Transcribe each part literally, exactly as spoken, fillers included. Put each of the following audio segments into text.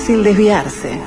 fácil desviarse.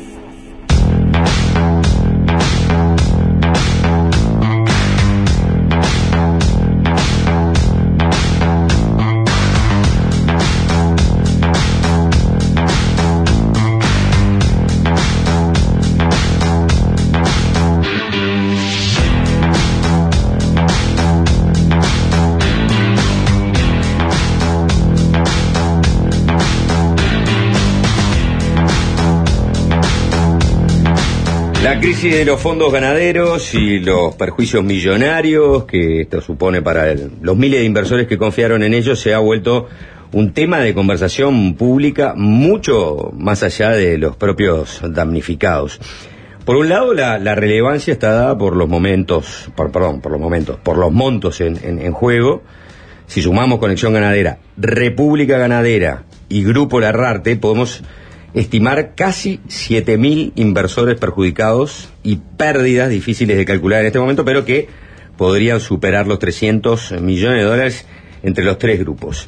La crisis de los fondos ganaderos y los perjuicios millonarios que esto supone para el, los miles de inversores que confiaron en ellos se ha vuelto un tema de conversación pública mucho más allá de los propios damnificados. Por un lado, la, la relevancia está dada por los momentos, por, perdón, por los momentos, por los montos en, en, en juego. Si sumamos Conexión Ganadera, República Ganadera y Grupo Larrarte, podemos estimar casi siete mil inversores perjudicados y pérdidas difíciles de calcular en este momento, pero que podrían superar los trescientos millones de dólares entre los tres grupos.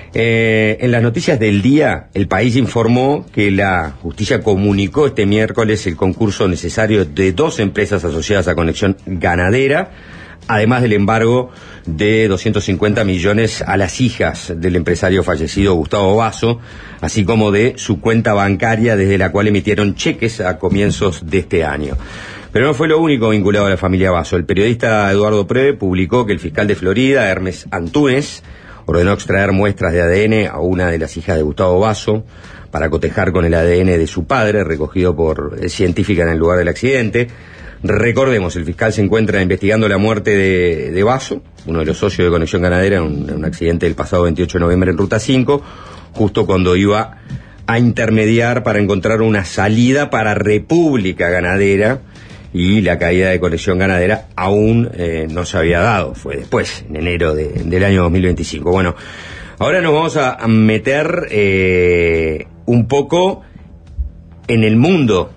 Eh, en las noticias del día, El País informó que la justicia comunicó este miércoles el concurso necesario de dos empresas asociadas a Conexión Ganadera, además del embargo de doscientos cincuenta millones a las hijas del empresario fallecido Gustavo Basso, así como de su cuenta bancaria desde la cual emitieron cheques a comienzos de este año. Pero no fue lo único vinculado a la familia Basso. El periodista Eduardo Pre publicó que el fiscal de Florida, Hermes Antúnez, ordenó extraer muestras de A D N a una de las hijas de Gustavo Basso para cotejar con el A D N de su padre, recogido por científica en el lugar del accidente. Recordemos, el fiscal se encuentra investigando la muerte de, de Basso, uno de los socios de Conexión Ganadera, en un, en un accidente del pasado veintiocho de noviembre en Ruta cinco, justo cuando iba a intermediar para encontrar una salida para República Ganadera, y la caída de Conexión Ganadera aún eh, no se había dado, fue después, en enero de, del año dos mil veinticinco. Bueno, ahora nos vamos a meter eh, un poco en el mundo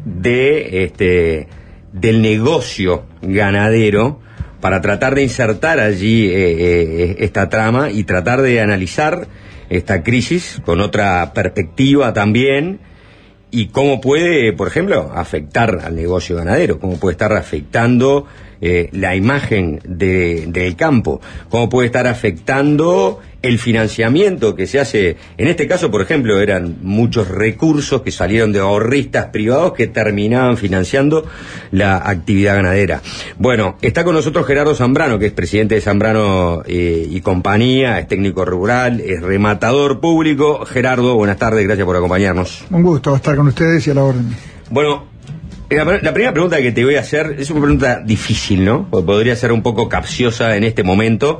de este del negocio ganadero para tratar de insertar allí eh, eh, esta trama y tratar de analizar esta crisis con otra perspectiva también, y cómo puede, por ejemplo, afectar al negocio ganadero, cómo puede estar afectando eh, la imagen de, del campo, cómo puede estar afectando el financiamiento que se hace. En este caso, por ejemplo, eran muchos recursos que salieron de ahorristas privados que terminaban financiando la actividad ganadera. Bueno, está con nosotros Gerardo Zambrano, que es presidente de Zambrano eh, y compañía, es técnico rural, es rematador público. Gerardo, buenas tardes, gracias por acompañarnos. Un gusto estar con ustedes y a la orden. Bueno, la, la primera pregunta que te voy a hacer es una pregunta difícil, ¿no? Podría ser un poco capciosa en este momento.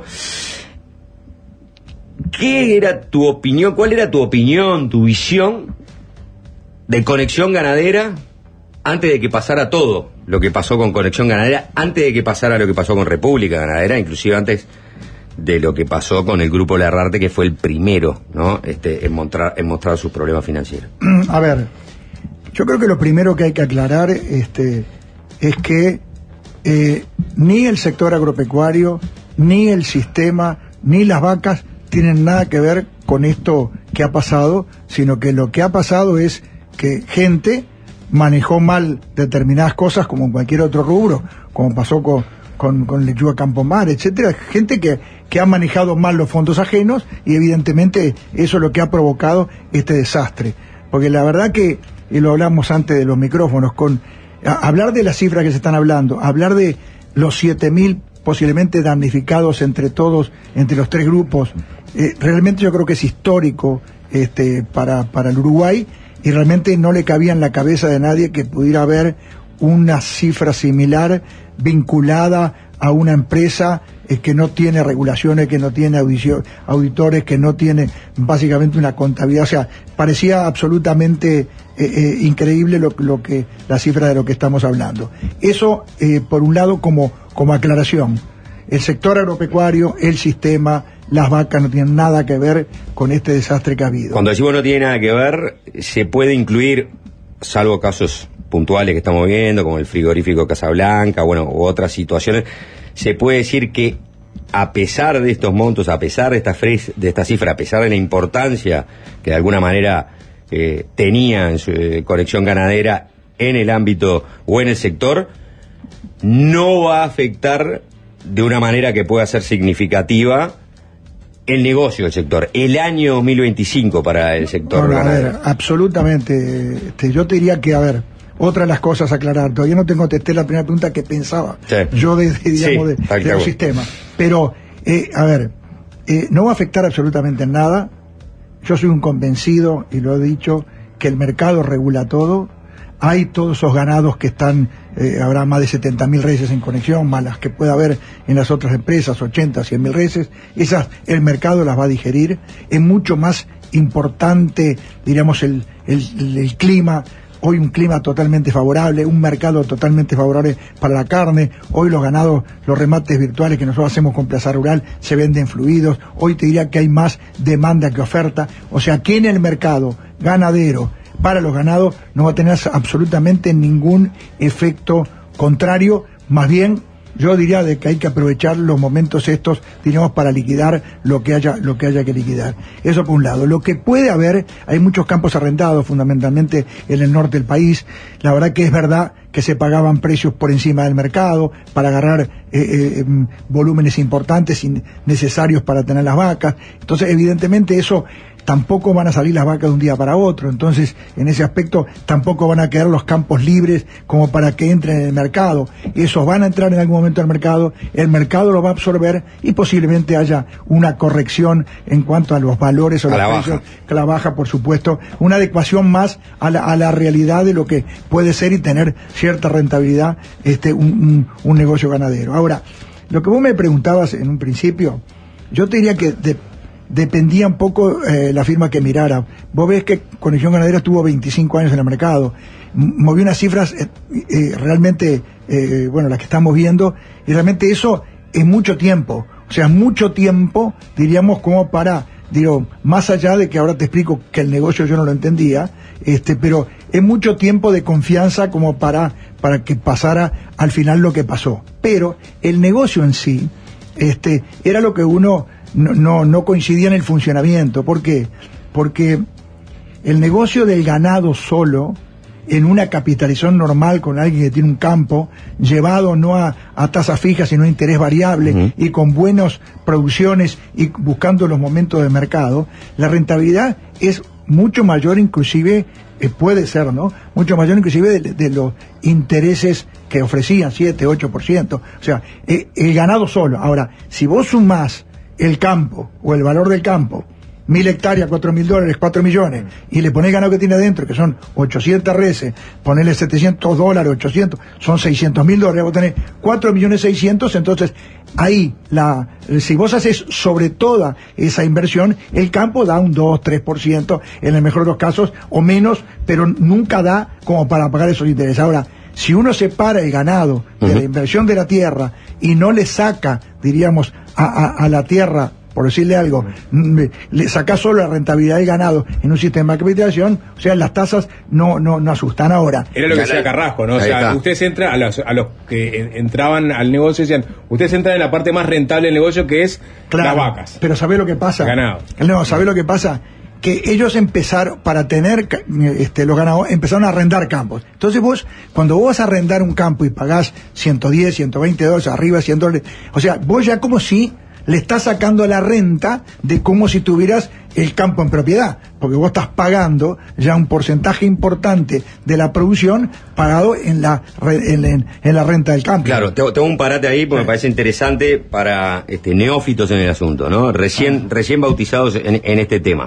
¿Qué era tu opinión, cuál era tu opinión, tu visión de Conexión Ganadera antes de que pasara todo lo que pasó con Conexión Ganadera, antes de que pasara lo que pasó con República Ganadera, inclusive antes de lo que pasó con el Grupo Larrarte, que fue el primero, ¿no? Este, en mostrar, en mostrar sus problemas financieros? A ver, yo creo que lo primero que hay que aclarar este, es que eh, ni el sector agropecuario, ni el sistema, ni las vacas tienen nada que ver con esto que ha pasado, sino que lo que ha pasado es que gente manejó mal determinadas cosas, como en cualquier otro rubro, como pasó con, con, con Lechuga Campomar, etcétera, gente que, que ha manejado mal los fondos ajenos, y evidentemente eso es lo que ha provocado este desastre. Porque la verdad que, y lo hablamos antes de los micrófonos, con a, hablar de las cifras que se están hablando, hablar de los siete mil posiblemente damnificados entre todos, entre los tres grupos, eh, realmente yo creo que es histórico este, para, para el Uruguay, y realmente no le cabía en la cabeza de nadie que pudiera haber una cifra similar vinculada a una empresa eh, que no tiene regulaciones, que no tiene audición, auditores, que no tiene básicamente una contabilidad. O sea, parecía absolutamente eh, eh, increíble lo, lo que la cifra de lo que estamos hablando. Eso, eh, por un lado, como, como aclaración. El sector agropecuario, el sistema, las vacas no tienen nada que ver con este desastre que ha habido. Cuando decimos no tiene nada que ver, se puede incluir, salvo casos puntuales que estamos viendo, como el frigorífico Casablanca, bueno, u otras situaciones, se puede decir que a pesar de estos montos, a pesar de esta, fres- de esta cifra, a pesar de la importancia que de alguna manera eh, tenía en su eh, conexión ganadera en el ámbito o en el sector, no va a afectar de una manera que pueda ser significativa el negocio del sector, el año dos mil veinticinco para el sector no, no, ganadero. A ver, absolutamente. Este, yo te diría que, a ver, otra de las cosas a aclarar, todavía no te contesté la primera pregunta que pensaba sí. yo de, de, digamos, sí, de, de los sistemas. Pero, eh, a ver, eh, no va a afectar absolutamente en nada. Yo soy un convencido, y lo he dicho, que el mercado regula todo. Hay todos esos ganados que están, eh, habrá más de setenta mil reses en conexión, más las que pueda haber en las otras empresas, ochenta, cien mil reses. Esas, el mercado las va a digerir. Es mucho más importante, diríamos, el, el, el, el clima. Hoy un clima totalmente favorable, un mercado totalmente favorable para la carne. Hoy los ganados, los remates virtuales que nosotros hacemos con Plaza Rural se venden fluidos. Hoy te diría que hay más demanda que oferta. O sea, que en el mercado ganadero, para los ganados, no va a tener absolutamente ningún efecto contrario. Más bien, yo diría de que hay que aprovechar los momentos estos, diríamos, para liquidar lo que haya, lo que haya que liquidar. Eso por un lado. Lo que puede haber, hay muchos campos arrendados, fundamentalmente en el norte del país. La verdad que es verdad que se pagaban precios por encima del mercado para agarrar eh, eh, volúmenes importantes y necesarios para tener las vacas. Entonces, evidentemente, eso tampoco van a salir las vacas de un día para otro. Entonces, en ese aspecto, tampoco van a quedar los campos libres como para que entren en el mercado. Esos van a entrar en algún momento al mercado, el mercado lo va a absorber y posiblemente haya una corrección en cuanto a los valores o los precios, que la baja, por supuesto, una adecuación más a la, a la realidad de lo que puede ser y tener cierta rentabilidad este un, un, un negocio ganadero. Ahora, lo que vos me preguntabas en un principio, yo te diría que de, dependía un poco eh, la firma que mirara. Vos ves que Conexión Ganadera estuvo veinticinco años en el mercado, movió unas cifras eh, eh, realmente, eh, bueno, las que estamos viendo, y realmente eso es mucho tiempo, o sea, mucho tiempo, diríamos, como para, digo, más allá de que ahora te explico que el negocio yo no lo entendía, este, pero es mucho tiempo de confianza como para, para que pasara al final lo que pasó. Pero el negocio en sí, este, era lo que uno No, no, no coincidía en el funcionamiento. ¿Por qué? Porque el negocio del ganado solo, en una capitalización normal con alguien que tiene un campo, llevado no a, a tasas fijas, sino a interés variable, uh-huh. y con buenas producciones y buscando los momentos de mercado, la rentabilidad es mucho mayor, inclusive, eh, puede ser, ¿no? Mucho mayor inclusive de, de los intereses que ofrecían, siete, ocho por ciento. O sea, eh, el ganado solo. Ahora, si vos sumás el campo, o el valor del campo, mil hectáreas, cuatro mil dólares, cuatro millones, y le ponés el ganado que tiene adentro, que son ochocientas reses, ponele setecientos dólares, ochocientos, son seiscientos mil dólares, vos tenés cuatro millones seiscientos, entonces, ahí, la, si vos haces sobre toda esa inversión, el campo da un dos, tres por ciento, en el mejor de los casos, o menos, pero nunca da como para pagar esos intereses. Ahora, si uno separa el ganado de uh-huh. la inversión de la tierra y no le saca, diríamos, a, a, a la tierra, por decirle algo, uh-huh. le saca solo la rentabilidad del ganado en un sistema de capitalización, o sea, las tasas no no no asustan. Ahora. Era lo que decía Carrasco, ¿no? O sea, está. Ustedes entran, a los, a los que entraban al negocio, decían, ustedes entran en la parte más rentable del negocio, que es claro, las vacas. Pero ¿sabés lo que pasa? Ganado. No, ¿sabés lo que pasa? Que ellos empezaron, para tener este, los ganados, empezaron a arrendar campos. Entonces vos, cuando vos vas a arrendar un campo y pagás ciento diez, ciento veinte dólares, arriba de cien dólares, o sea, vos ya como si le estás sacando la renta de como si tuvieras el campo en propiedad, porque vos estás pagando ya un porcentaje importante de la producción pagado en la en, en, en la renta del campo. Claro, tengo, tengo un parate ahí porque sí. me parece interesante para este, neófitos en el asunto, ¿no? Recién, ah. recién bautizados en, en este tema.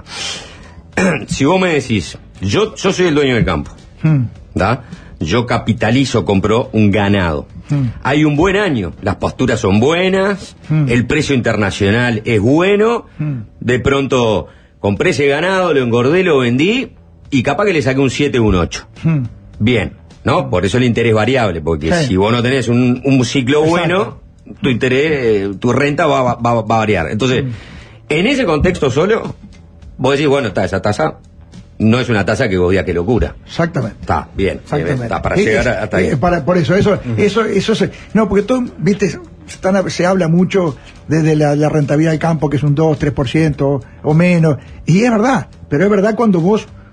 Si vos me decís, yo, yo soy el dueño del campo, hmm. ¿da? Yo capitalizo, compro un ganado. Hmm. Hay un buen año, las posturas son buenas, hmm. el precio internacional es bueno, hmm. de pronto compré ese ganado, lo engordé, lo vendí y capaz que le saqué un siete o un ocho. Hmm. Bien, ¿no? Por eso el interés variable, porque sí. si vos no tenés un, un ciclo Exacto. bueno, tu interés, eh, tu renta va, va, va a variar. Entonces, hmm. en ese contexto solo, vos decís, bueno, está esa tasa. No es una tasa que vos digas que locura. Exactamente. Está bien. Exactamente. Está para llegar es, hasta ahí. Eh, para, por eso, eso, uh-huh. eso, eso se, no, porque todo, viste, están, se habla mucho desde la, la rentabilidad del campo, que es un dos, tres por ciento o menos, y es verdad, pero es verdad cuando vos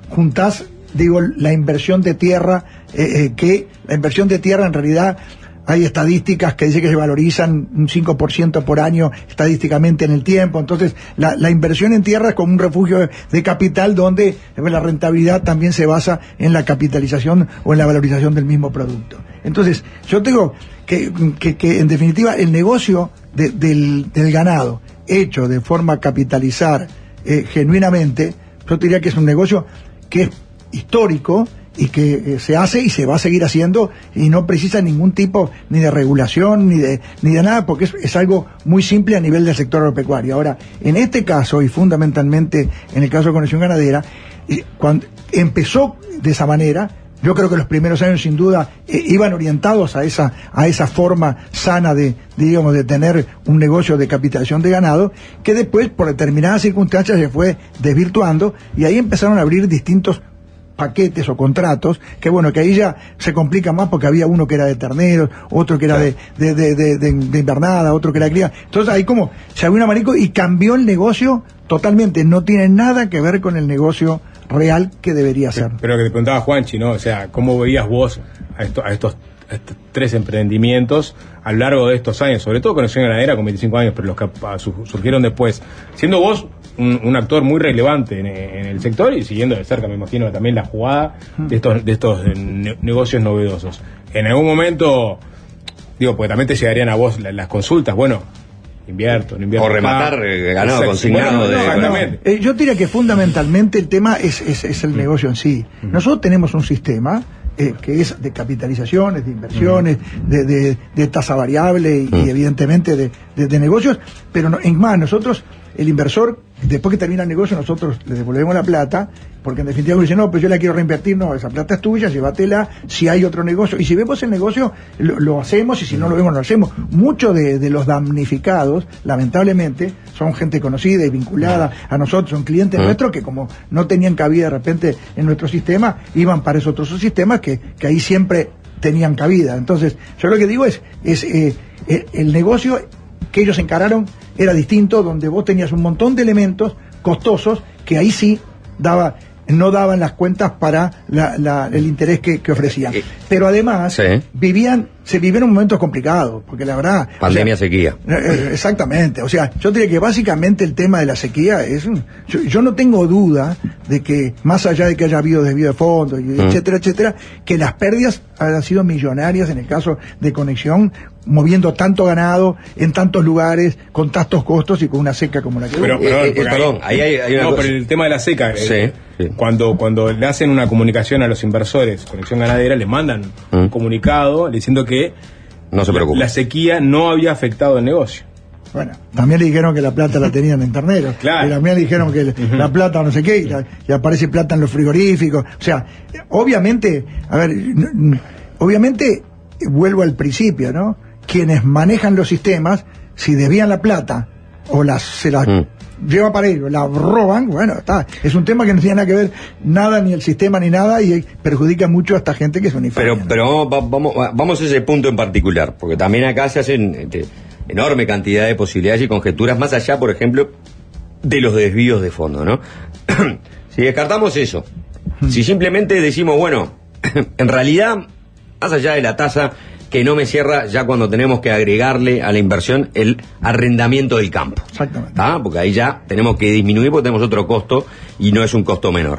juntás, digo, la inversión de tierra, eh, eh, que la inversión de tierra en realidad hay estadísticas que dicen que se valorizan un cinco por ciento por año estadísticamente en el tiempo. Entonces, la, la inversión en tierra es como un refugio de, de capital donde la rentabilidad también se basa en la capitalización o en la valorización del mismo producto. Entonces, yo tengo que, que, que en definitiva, el negocio de, del, del ganado hecho de forma capitalizar eh, genuinamente, yo diría que es un negocio que es histórico y que eh, se hace y se va a seguir haciendo y no precisa ningún tipo ni de regulación ni de ni de nada, porque es, es algo muy simple a nivel del sector agropecuario. Ahora, en este caso y fundamentalmente en el caso de Conexión Ganadera, eh, cuando empezó de esa manera, yo creo que los primeros años sin duda eh, iban orientados a esa a esa forma sana de, digamos, de tener un negocio de capitalización de ganado, que después por determinadas circunstancias se fue desvirtuando y ahí empezaron a abrir distintos paquetes o contratos, que bueno, que ahí ya se complica más porque había uno que era de terneros, otro que era de, de, de, de, de, de invernada, otro que era cría. Entonces ahí como se abrió un abanico y cambió el negocio totalmente, no tiene nada que ver con el negocio real que debería ser. Pero que te preguntaba Juanchi, ¿no? O sea, ¿cómo veías vos a, esto, a, estos, a estos tres emprendimientos a lo largo de estos años? Sobre todo Conexión Ganadera con veinticinco años, pero los que surgieron después. Siendo vos un, un actor muy relevante en, en el sector y siguiendo de cerca, me imagino, también la jugada de estos, de estos ne negocios novedosos. En algún momento, digo, pues también te llegarían a vos las, las consultas, bueno, invierto, no invierto. O rematar eh, ganado exacto, consignado. Bueno, de, no, no, eh, yo diría que fundamentalmente el tema es, es, es el mm. negocio en sí. Mm. Nosotros tenemos un sistema eh, que es de capitalizaciones, de inversiones, mm. de, de, de tasa variable y, mm. y evidentemente de, de, de negocios, pero no, en más, nosotros, el inversor, después que termina el negocio, nosotros le devolvemos la plata, porque en definitiva dice, no, pues yo la quiero reinvertir, no, esa plata es tuya, llévatela, si hay otro negocio, y si vemos el negocio, lo, lo hacemos, y si no lo vemos, no lo hacemos. Muchos de, de los damnificados, lamentablemente, son gente conocida y vinculada a nosotros, son clientes uh-huh. nuestros que como no tenían cabida de repente en nuestro sistema, iban para esos otros sistemas que, que ahí siempre tenían cabida. Entonces, yo lo que digo es, es eh, eh, el negocio que ellos encararon era distinto, donde vos tenías un montón de elementos costosos que ahí sí daba, no daban las cuentas para la, la, el interés que, que ofrecían. Pero además, sí. vivían, se vivieron momentos complicados, porque la verdad... Pandemia, o sea, sequía. Exactamente, o sea, yo diría que básicamente el tema de la sequía es... Un, yo, yo no tengo duda de que, más allá de que haya habido desvío de fondos, y mm. etcétera, etcétera, que las pérdidas han sido millonarias en el caso de Conexión, moviendo tanto ganado en tantos lugares, con tantos costos y con una seca como la que pero, hubo. pero, eh, eh, perdón, ahí hay, hay una no, cosa. pero el tema de la seca, sí, eh, sí. Cuando, cuando le hacen una comunicación a los inversores, Conexión Ganadera, le mandan mm. un comunicado diciendo que no se preocupe. La, la sequía no había afectado el negocio. Bueno, también le dijeron que la plata la tenían en terneros. Claro. Y también le dijeron que uh-huh. la plata no sé qué, y, la, y aparece plata en los frigoríficos. O sea, obviamente, a ver, obviamente, vuelvo al principio, ¿no? Quienes manejan los sistemas, si debían la plata o las, se la mm. lleva para ellos, la roban, bueno, está. Es un tema que no tiene nada que ver nada, ni el sistema ni nada, y perjudica mucho a esta gente que es uniforme. Pero, pero vamos, vamos, vamos a ese punto en particular, porque también acá se hacen este, enorme cantidad de posibilidades y conjeturas, más allá, por ejemplo, de los desvíos de fondo, ¿no? Si descartamos eso, mm. si simplemente decimos, bueno, en realidad, más allá de la tasa que no me cierra ya cuando tenemos que agregarle a la inversión el arrendamiento del campo. Exactamente. ¿Ah? Porque ahí ya tenemos que disminuir porque tenemos otro costo y no es un costo menor.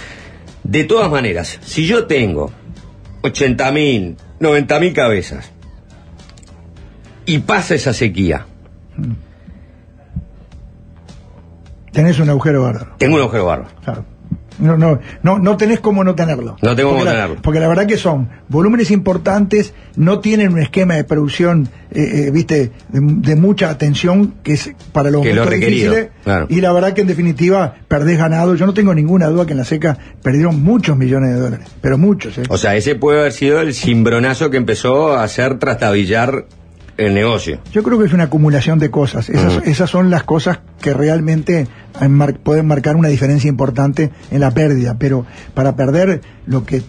De todas maneras, si yo tengo ochenta mil, noventa mil cabezas y pasa esa sequía, tenés un agujero bárbaro. Tengo un agujero bárbaro. Claro. No, no, no, no tenés cómo no tenerlo. No tengo cómo la, tenerlo. Porque la verdad que son volúmenes importantes, no tienen un esquema de producción, eh, eh, viste, de, de mucha atención, que es para los que momentos lo difíciles. Claro. Y la verdad que en definitiva perdés ganado. Yo no tengo ninguna duda que en la seca perdieron muchos millones de dólares, pero muchos. ¿eh? O sea, ese puede haber sido el cimbronazo que empezó a hacer trastabillar el negocio. Yo creo que es una acumulación de cosas. Esas, uh-huh. esas son las cosas que realmente mar- pueden marcar una diferencia importante en la pérdida. Pero para perder lo que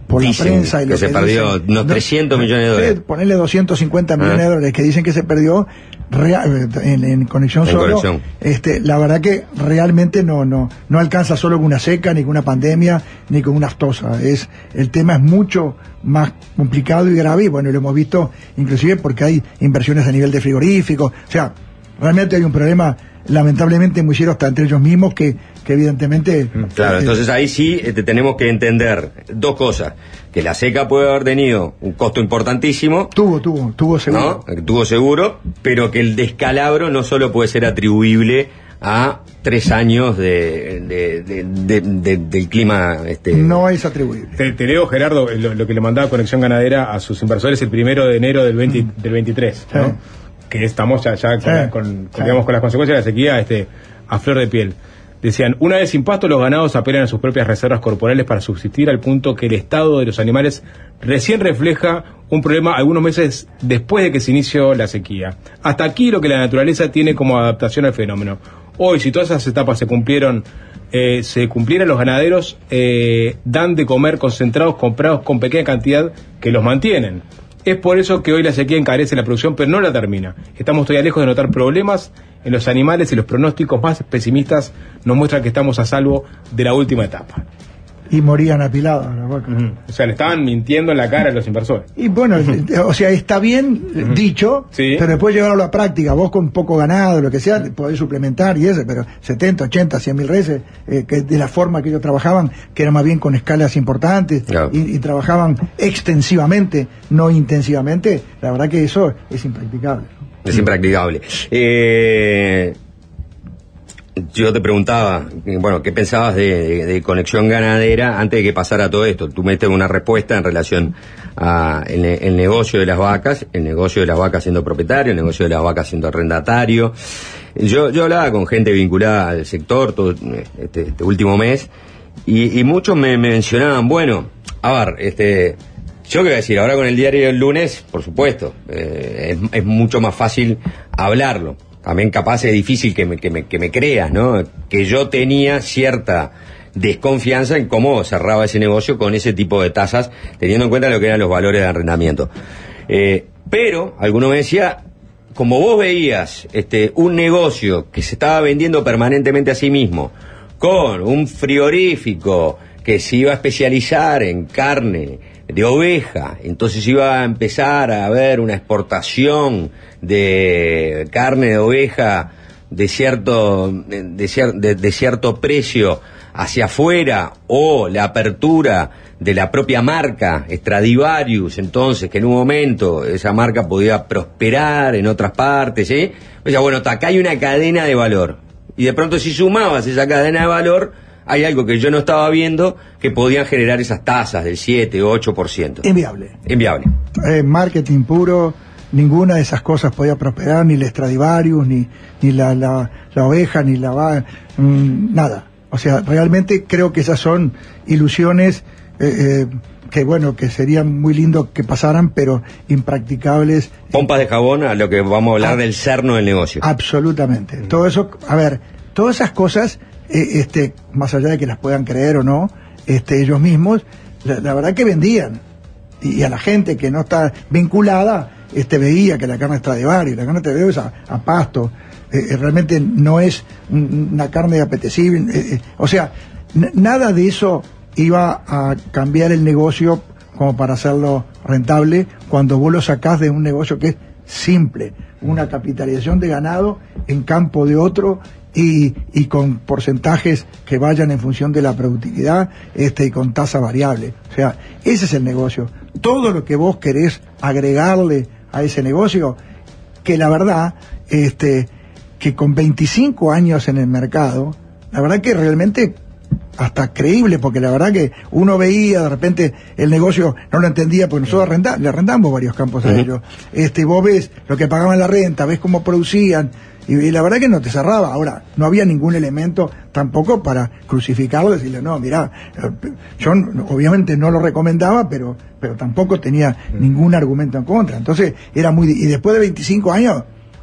por Dicen la prensa y que lo se que perdió dicen, unos trescientos millones de dólares. Ponerle doscientos cincuenta millones ¿Ah? de dólares que dicen que se perdió real, en, en Conexión En Solo. Conexión. Este, la verdad que realmente no, no, no alcanza solo con una seca, ni con una pandemia, ni con una aftosa. Es, el tema es mucho más complicado y grave, y bueno, lo hemos visto inclusive porque hay inversiones a nivel de frigoríficos. O sea, realmente hay un problema lamentablemente muy serio hasta entre ellos mismos que, que evidentemente... Claro, eh, entonces ahí sí este, tenemos que entender dos cosas. Que la seca puede haber tenido un costo importantísimo. Tuvo, tuvo, tuvo seguro. ¿No? Tuvo seguro, pero que el descalabro no solo puede ser atribuible a tres años de, de, de, de, de, del clima... Este... No es atribuible. Te, te leo, Gerardo, lo, lo que le mandaba Conexión Ganadera a sus inversores el primero de enero del, veinte, mm. del veintitrés, ¿no? Sí. Que estamos ya, ya con, sí. con, con, sí. digamos, con las consecuencias de la sequía este, a flor de piel. Decían, una vez sin pasto, los ganados apelan a sus propias reservas corporales para subsistir, al punto que el estado de los animales recién refleja un problema algunos meses después de que se inició la sequía. Hasta aquí lo que la naturaleza tiene como adaptación al fenómeno. Hoy, si todas esas etapas se cumplieron, eh, se cumplieran, los ganaderos eh, dan de comer concentrados comprados con pequeña cantidad que los mantienen. Es por eso que hoy la sequía encarece la producción, pero no la termina. Estamos todavía lejos de notar problemas en los animales y los pronósticos más pesimistas nos muestran que estamos a salvo de la última etapa. Y morían apiladas las vacas. Uh-huh. O sea, le estaban mintiendo en la cara a los inversores. Y bueno, o sea, está bien uh-huh. dicho, sí. pero después llevarlo a la práctica. Vos con poco ganado, lo que sea, podés suplementar y eso, pero setenta, ochenta, cien mil reses, eh, que de la forma que ellos trabajaban, que era más bien con escalas importantes, no. y, y trabajaban extensivamente, no intensivamente, la verdad que eso es impracticable. Es impracticable. Eh... Yo te preguntaba, bueno, ¿qué pensabas de, de, de Conexión Ganadera antes de que pasara todo esto? Tú me diste una respuesta en relación a el, el negocio de las vacas, el negocio de las vacas siendo propietario, el negocio de las vacas siendo arrendatario. Yo, yo hablaba con gente vinculada al sector todo este, este último mes y, y muchos me mencionaban, bueno, a ver, este... Yo qué voy a decir, ahora con el diario del lunes, por supuesto, eh, es, es mucho más fácil hablarlo. También capaz es difícil que me, que me, que me creas, ¿no? Que yo tenía cierta desconfianza en cómo cerraba ese negocio con ese tipo de tasas, teniendo en cuenta lo que eran los valores de arrendamiento. Eh, pero, alguno me decía, como vos veías este, un negocio que se estaba vendiendo permanentemente a sí mismo, con un frigorífico que se iba a especializar en carne de oveja, entonces iba a empezar a haber una exportación de carne de oveja de cierto de, de, de, de cierto precio hacia afuera, o la apertura de la propia marca Stradivarius, entonces que en un momento esa marca podía prosperar en otras partes, ¿sí? O sea, bueno, acá hay una cadena de valor, y de pronto si sumabas esa cadena de valor, hay algo que yo no estaba viendo que podían generar esas tasas del siete o ocho por ciento. Inviable. Inviable. Eh, marketing puro, ninguna de esas cosas podía prosperar, ni el Stradivarius, ni, ni la, la, la oveja, ni la vaca, mmm, nada. O sea, realmente creo que esas son ilusiones eh, eh, que, bueno, que serían muy lindo que pasaran, pero impracticables. Pompas de jabón, a lo que vamos a hablar ah, del cerno del negocio. Absolutamente. Mm. Todo eso, a ver, todas esas cosas... Eh, este, más allá de que las puedan creer o no, este, ellos mismos, la, la verdad que vendían, y, y a la gente que no está vinculada, este, veía que la carne está de barrio, la carne de es a, a pasto, eh, realmente no es un, una carne apetecible, eh, eh, o sea, n- nada de eso iba a cambiar el negocio como para hacerlo rentable, cuando vos lo sacás de un negocio que es simple, una capitalización de ganado en campo de otro, Y, y con porcentajes que vayan en función de la productividad, este, y con tasa variable. O sea, ese es el negocio. Todo lo que vos querés agregarle a ese negocio, que la verdad, este, que con veinticinco años en el mercado, la verdad que realmente hasta creíble, porque la verdad que uno veía de repente el negocio, no lo entendía, porque nosotros arrenda, le arrendamos varios campos a ellos. Este, vos ves lo que pagaban la renta, ves cómo producían, y, y la verdad que no te cerraba. Ahora, no había ningún elemento tampoco para crucificarlo, decirle, no, mirá, yo obviamente no lo recomendaba, pero, pero tampoco tenía ningún argumento en contra. Entonces, era muy, y después de veinticinco años,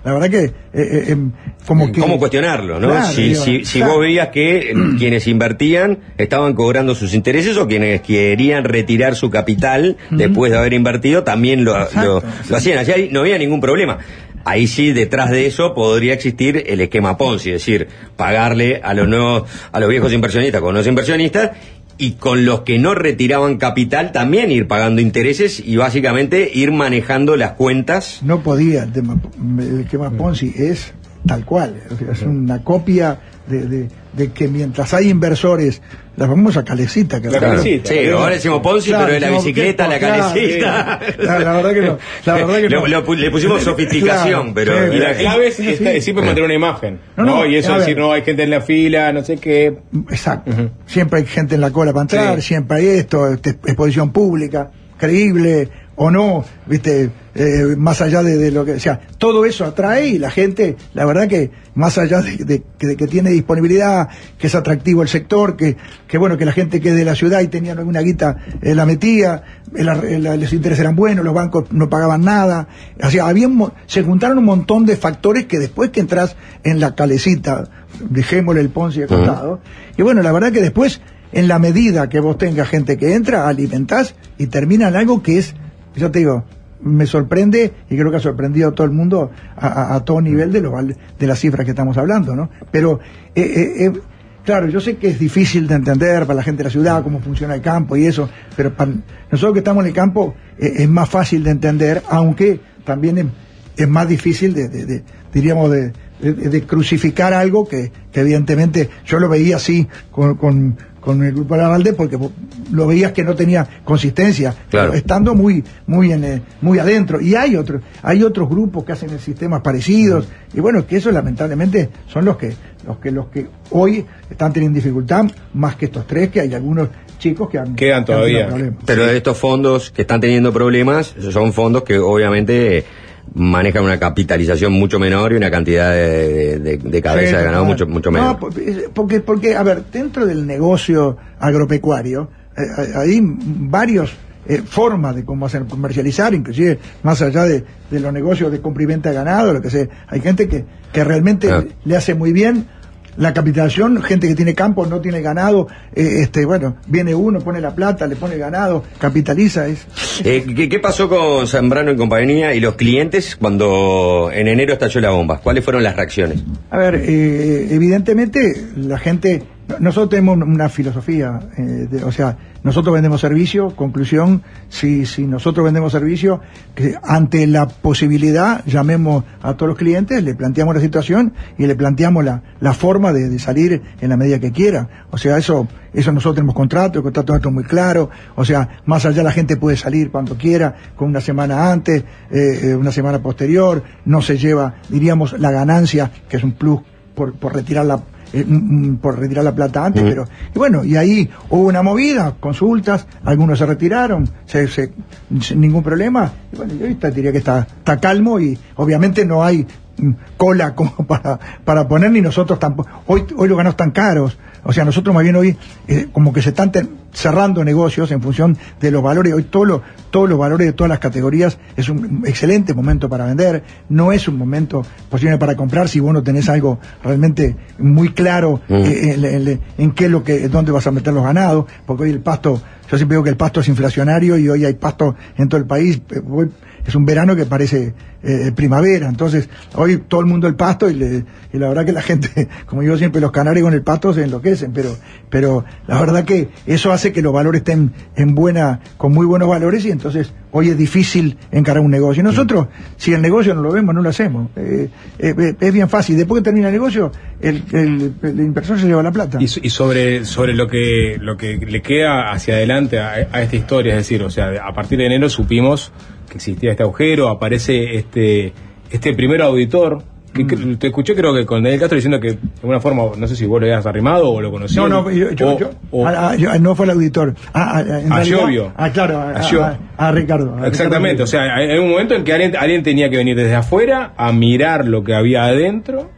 la verdad que, eh, eh, como que... ¿Cómo cuestionarlo, no? Claro, si digo, si, si claro. vos veías que quienes invertían estaban cobrando sus intereses o quienes querían retirar su capital uh-huh. después de haber invertido también lo, exacto, lo, lo hacían. Allá no había ningún problema. Ahí sí, detrás de eso podría existir el esquema Ponzi, es decir, pagarle a los nuevos, a los viejos inversionistas con los inversionistas, y con los que no retiraban capital también ir pagando intereses y básicamente ir manejando las cuentas. No podía, el tema, el esquema Ponzi es tal cual, es una copia de, de, de que mientras hay inversores, la famosa calecita que la claro, calecita, sí, ahora decimos Ponzi, claro, pero es la bicicleta, que, la calecita. Claro, la, la verdad que no, la verdad que no. Lo, lo, le pusimos sofisticación, claro, pero y la clave es esta, sí. siempre mantener una imagen, no, no, ¿no? Y eso decir, no, hay gente en la fila, no sé qué. Exacto. Uh-huh. Siempre hay gente en la cola para entrar, sí. siempre hay esto, este, exposición pública, creíble o no, viste, eh, más allá de, de lo que, o sea, todo eso atrae y la gente, la verdad que más allá de, de, de, de que tiene disponibilidad, que es atractivo el sector, que, que bueno, que la gente que es de la ciudad y tenía alguna guita eh, la metía, el, el, el, los intereses eran buenos, los bancos no pagaban nada, o sea, había un, se juntaron un montón de factores que después que entras en la calecita, dejémosle el Ponzi de costado, uh-huh. y bueno, la verdad que después, en la medida que vos tengas gente que entra, alimentás y termina en algo que es, yo te digo, me sorprende y creo que ha sorprendido a todo el mundo a, a, a todo nivel de, los, de las cifras que estamos hablando, ¿no? Pero, eh, eh, eh, claro, yo sé que es difícil de entender para la gente de la ciudad cómo funciona el campo y eso, pero para nosotros que estamos en el campo eh, es más fácil de entender, aunque también es, es más difícil de, de, de diríamos, de, de, de crucificar algo que, que evidentemente yo lo veía así con... con con el grupo Larralde porque lo veías que no tenía consistencia, claro. estando muy muy en eh, muy adentro. Y hay otros hay otros grupos que hacen sistemas parecidos uh-huh. y bueno, que eso lamentablemente son los que los que los que hoy están teniendo dificultad, más que estos tres, que hay algunos chicos que han quedan que todavía. Han problemas. Pero sí. Estos fondos que están teniendo problemas son fondos que obviamente manejan una capitalización mucho menor y una cantidad de, de, de cabeza sí, de ganado mucho mucho menor. No, porque, porque, a ver, dentro del negocio agropecuario eh, hay varios eh, formas de cómo hacer comercializar, inclusive más allá de, de los negocios de compra y venta de ganado, lo que sea. Hay gente que, que realmente ah. le hace muy bien la capitalización, gente que tiene campo, no tiene ganado, eh, este, bueno, viene uno, pone la plata, le pone ganado, capitaliza. Es, es... Eh, ¿qué, ¿Qué pasó con Zambrano y compañía y los clientes cuando en enero estalló la bomba? ¿Cuáles fueron las reacciones? A ver, eh, evidentemente la gente, nosotros tenemos una filosofía, eh, de, o sea, nosotros vendemos servicio, conclusión, si, si nosotros vendemos servicio, que ante la posibilidad llamemos a todos los clientes, le planteamos la situación y le planteamos la, la forma de, de salir en la medida que quiera. O sea, eso, eso nosotros tenemos contrato, el contrato nuestro es muy claro, o sea, más allá la gente puede salir cuando quiera, con una semana antes, eh, una semana posterior, no se lleva, diríamos, la ganancia, que es un plus por, por retirar la Eh, por retirar la plata antes, uh-huh. pero y bueno, y ahí hubo una movida, consultas, algunos se retiraron, se, se, sin ningún problema, y bueno, yo ahorita diría que está, está calmo y obviamente no hay mm, cola como para, para poner, ni nosotros tampoco, hoy, hoy los ganados están caros, o sea, nosotros más bien hoy eh, como que se están te- cerrando negocios en función de los valores, hoy todos los, todos los valores de todas las categorías, es un excelente momento para vender, no es un momento posible para comprar si vos no tenés algo realmente muy claro mm. eh, en, en, en qué es lo que, dónde vas a meter los ganados, porque hoy el pasto, yo siempre digo que el pasto es inflacionario y hoy hay pasto en todo el país, hoy es un verano que parece eh, primavera, entonces hoy todo el mundo el pasto y, le, y la verdad que la gente, como digo siempre, los canarios con el pasto se enloquecen, pero, pero la verdad que eso hace que los valores estén en buena, con muy buenos valores y entonces hoy es difícil encarar un negocio. Y nosotros, si el negocio no lo vemos, no lo hacemos. Eh, eh, es bien fácil. Después que termina el negocio, el, el, el inversor se lleva la plata. Y, y sobre sobre lo que lo que le queda hacia adelante a, a esta historia, es decir, o sea, a partir de enero supimos que existía este agujero, aparece este este primer auditor. Que, que, te escuché creo que con Daniel Castro diciendo que de alguna forma, no sé si vos lo habías arrimado o lo conocías. No, no, yo, yo, o, yo, o, a, a, yo no fue el auditor. A, a, en a realidad, Giovio. Ah, claro, a, a, a, a, a Ricardo. A Exactamente, Ricardo. o sea, hay un momento en que alguien, alguien tenía que venir desde afuera a mirar lo que había adentro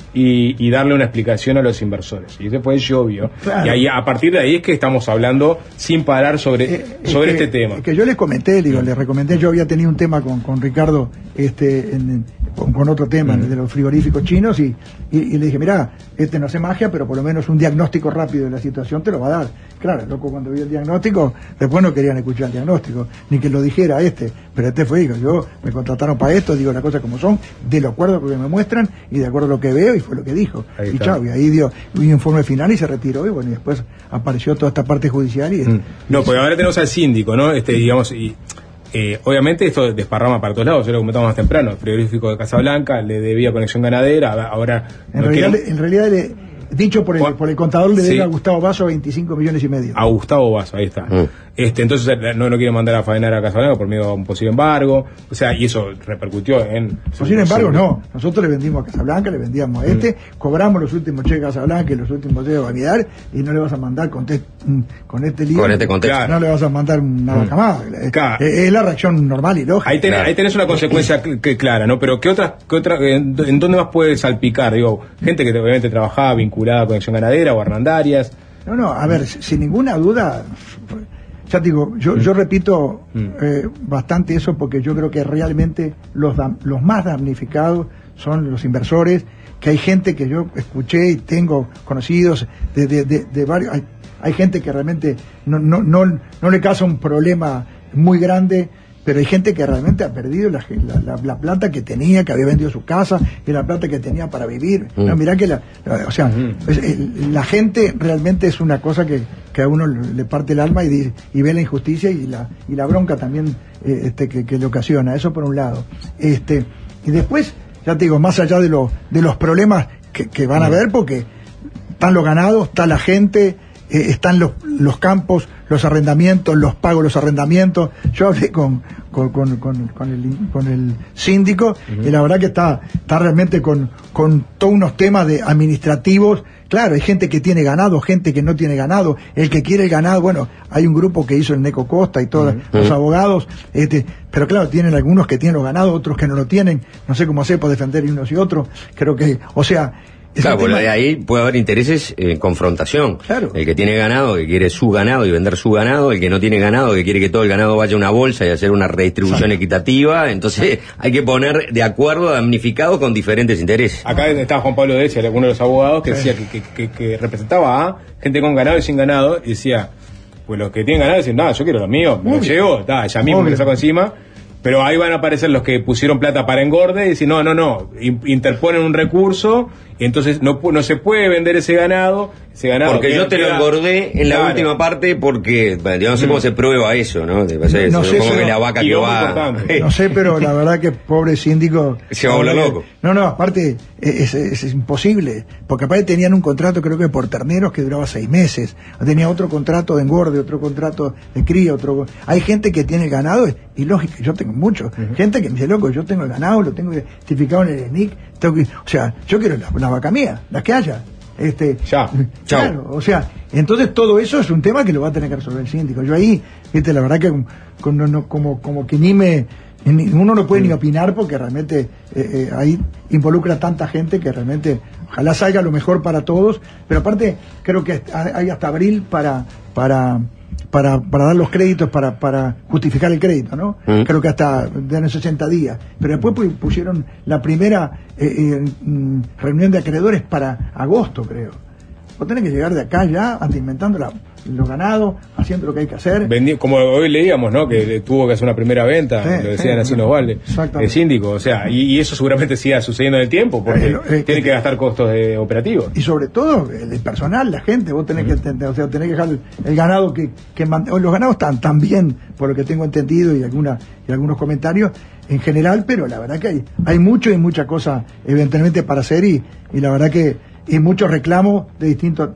y, y darle una explicación a los inversores. Y ese fue el obvio. Claro. Y ahí, a partir de ahí es que estamos hablando sin parar sobre, eh, sobre que, este tema. Que yo les comenté, digo, les recomendé, yo había tenido un tema con, con Ricardo, este, en, con, con otro tema, mm. de los frigoríficos chinos, y, y, y le dije, mirá, este no hace magia, pero por lo menos un diagnóstico rápido de la situación te lo va a dar. Claro, loco, cuando vi el diagnóstico, después no querían escuchar el diagnóstico, ni que lo dijera este, pero este fue, digo, yo me contrataron para esto, digo las cosas como son, de lo acuerdo que me muestran, y de acuerdo a lo que veo, y fue lo que dijo. Ahí y chao, y ahí dio un informe final y se retiró, y bueno, y después apareció toda esta parte judicial y... Mm. No, porque ahora tenemos al síndico, ¿no? Este, digamos, y eh, obviamente esto desparrama para todos lados, ya lo comentamos más temprano, el frigorífico de Casablanca le debía Conexión Ganadera, ahora... En, no realidad, quieren... en realidad le... Dicho por el, por el contador, le sí. debe a Gustavo Vaso veinticinco millones y medio. A Gustavo Vaso, ahí está. Mm. Este, entonces no lo quieren mandar a faenar a Casablanca por miedo a un posible embargo. O sea, y eso repercutió en... Posible embargo, no. Nosotros le vendimos a Casablanca, le vendíamos a este, mm. cobramos los últimos cheques a Casablanca y los últimos cheques a Vanidad, y no le vas a mandar con, te, con este libro. Con este contexto. Claro. No le vas a mandar una vaca mm. más. Claro. Es, es la reacción normal y lógica. Ahí tenés, claro. ahí tenés una consecuencia que, que clara, ¿no? Pero ¿qué otra, qué otra, en, en dónde más puede salpicar? Digo, gente que obviamente trabajaba vinculada a Conexión Ganadera o Hernandarias. No, no, a ver, sin ninguna duda, ya te digo, yo, mm. yo repito mm. eh, bastante eso porque yo creo que realmente los, los más damnificados son los inversores, que hay gente que yo escuché y tengo conocidos de, de, de, de varios, hay, hay gente que realmente no, no, no, no le causa un problema muy grande, pero hay gente que realmente ha perdido la, la, la, la plata que tenía, que había vendido su casa, y la plata que tenía para vivir. Mm. No, mirá que la, la o sea, mm. es, el, la gente realmente es una cosa que, que a uno le parte el alma y, dice, y ve la injusticia y la, y la bronca también eh, este, que, que le ocasiona. Eso por un lado. Este, y después, ya te digo, más allá de, lo, de los problemas que, que van mm. a haber, porque están los ganados, está la gente, eh, están los, los campos, los arrendamientos, los pagos, los arrendamientos. Yo hablé con, con, con, con, con, el, con el síndico uh-huh. y la verdad que está, está realmente con, con todos unos temas de administrativos. Claro, hay gente que tiene ganado, gente que no tiene ganado. El que quiere el ganado, bueno, hay un grupo que hizo el Neco Costa y todos uh-huh. los abogados, este, pero claro, tienen algunos que tienen los ganados, otros que no lo tienen. No sé cómo hacer para defender unos y otros. Creo que, o sea... Claro, tema... de ahí puede haber intereses en confrontación. Claro. El que tiene ganado, que quiere su ganado y vender su ganado, el que no tiene ganado, que quiere que todo el ganado vaya a una bolsa y hacer una redistribución Exacto. equitativa. Entonces Exacto. hay que poner de acuerdo a damnificados con diferentes intereses. Acá estaba Juan Pablo Decia, uno de los abogados, que decía que, que, que, que representaba a gente con ganado y sin ganado, y decía, pues los que tienen ganado dicen, no, yo quiero lo mío, me lo llevo, ta, ya mismo me lo saco encima. Pero ahí van a aparecer los que pusieron plata para engorde y dicen, no, no, no, interponen un recurso y entonces no, no se puede vender ese ganado. Ese ganado porque yo te queda... lo engordé en claro. la última parte porque, bueno, yo no sé mm. cómo se prueba eso, ¿no? De pasar no, no eso, sé, como pero, que la vaca que va... No sé, pero la verdad que pobre síndico... Se va a volver loco. No, no, aparte es, es, es imposible, porque aparte tenían un contrato creo que por terneros que duraba seis meses, tenía otro contrato de engorde, otro contrato de cría, otro... Hay gente que tiene el ganado, y lógico, yo tengo mucho, uh-huh. gente que me dice, loco, yo tengo el ganado, lo tengo certificado en el E N I C, tengo que... o sea, yo quiero la, la vaca mía, las que haya. Este, ya, claro, o sea, entonces todo eso es un tema que lo va a tener que resolver el síndico. Yo ahí, viste, la verdad que como, no, como, como que ni me, ni, uno no puede mm. ni opinar porque realmente eh, eh, ahí involucra a tanta gente que realmente ojalá salga lo mejor para todos, pero aparte creo que hay hasta abril para, para, para, para dar los créditos, para, para justificar el crédito, ¿no? Mm. Creo que hasta dan sesenta días. Pero después pusieron la primera eh, eh, reunión de acreedores para agosto, creo. Vos tenés que llegar de acá ya, ante inventando la, los ganados, haciendo lo que hay que hacer. Vendi, como hoy leíamos, ¿no? Que tuvo que hacer una primera venta, sí, lo decían sí, así los Valde, el síndico, o sea, y, y eso seguramente siga sucediendo en el tiempo, porque eh, eh, tiene eh, que gastar costos de operativos. Y sobre todo, el, el personal, la gente, vos tenés uh-huh. que, o sea, tenés que dejar el, el ganado que, que los ganados están tan bien, por lo que tengo entendido, y alguna, y algunos comentarios, en general, pero la verdad que hay, hay mucho y mucha cosa, evidentemente, para hacer, y, y la verdad que y muchos reclamos de distintos.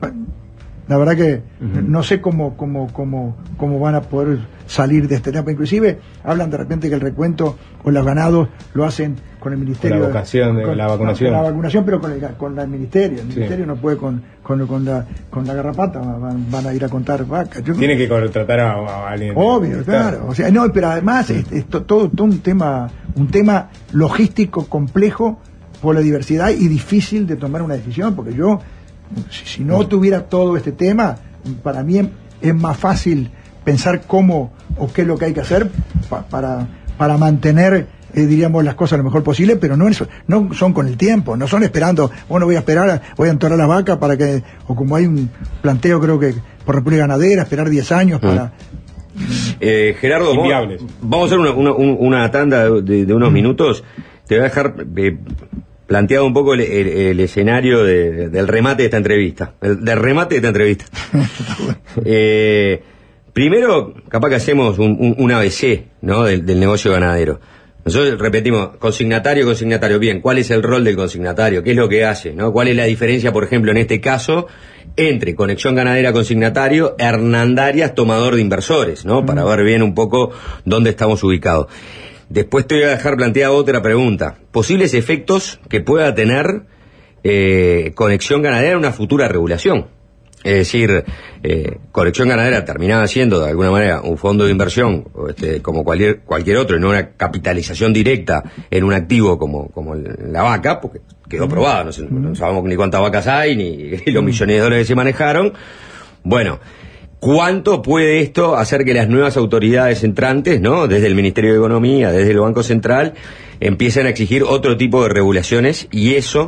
La verdad que uh-huh. no sé cómo, cómo, cómo, cómo van a poder salir de este tema. Inclusive hablan de repente que el recuento con los ganados lo hacen con el ministerio. Con la vocación, de, con, la vacunación. Con la vacunación, pero con el, con el ministerio. El sí. ministerio no puede con, con, con, la, con la garrapata, van, van a ir a contar vacas. Yo, Tiene que contratar a, a alguien. Obvio, claro. O sea, no, pero además sí. es, es todo, todo un tema, un tema logístico complejo por la diversidad y difícil de tomar una decisión, porque yo, si, si no tuviera todo este tema, para mí es, es más fácil pensar cómo o qué es lo que hay que hacer pa, para, para mantener, eh, diríamos, las cosas lo mejor posible, pero no, es, no son con el tiempo, no son esperando, bueno, voy a esperar, voy a entorar la vaca para que, o como hay un planteo, creo que por República Ganadera, esperar diez años para... Eh, Gerardo, vamos, vamos a hacer una, una, una tanda de, de unos minutos. Te voy a dejar eh, planteado un poco el, el, el escenario de, del remate de esta entrevista. El, del remate de esta entrevista. eh, primero, capaz que hacemos un, un, un A B C, ¿no? del, del negocio ganadero. Nosotros repetimos, consignatario, consignatario. Bien, ¿cuál es el rol del consignatario? ¿Qué es lo que hace? ¿No? ¿Cuál es la diferencia, por ejemplo, en este caso, entre Conexión Ganadera Consignatario, Hernandarias Tomador de Inversores, ¿no? Mm. Para ver bien un poco dónde estamos ubicados. Después te voy a dejar planteada otra pregunta. Posibles efectos que pueda tener eh, Conexión Ganadera en una futura regulación. Es decir, eh, Conexión Ganadera terminaba siendo de alguna manera un fondo de inversión este, como cualquier cualquier otro, y no una capitalización directa en un activo como, como la vaca, porque quedó probado, no, sé, no sabemos ni cuántas vacas hay, ni los millones de dólares que se manejaron. Bueno, ¿cuánto puede esto hacer que las nuevas autoridades entrantes, ¿no? Desde el Ministerio de Economía, desde el Banco Central, empiecen a exigir otro tipo de regulaciones y eso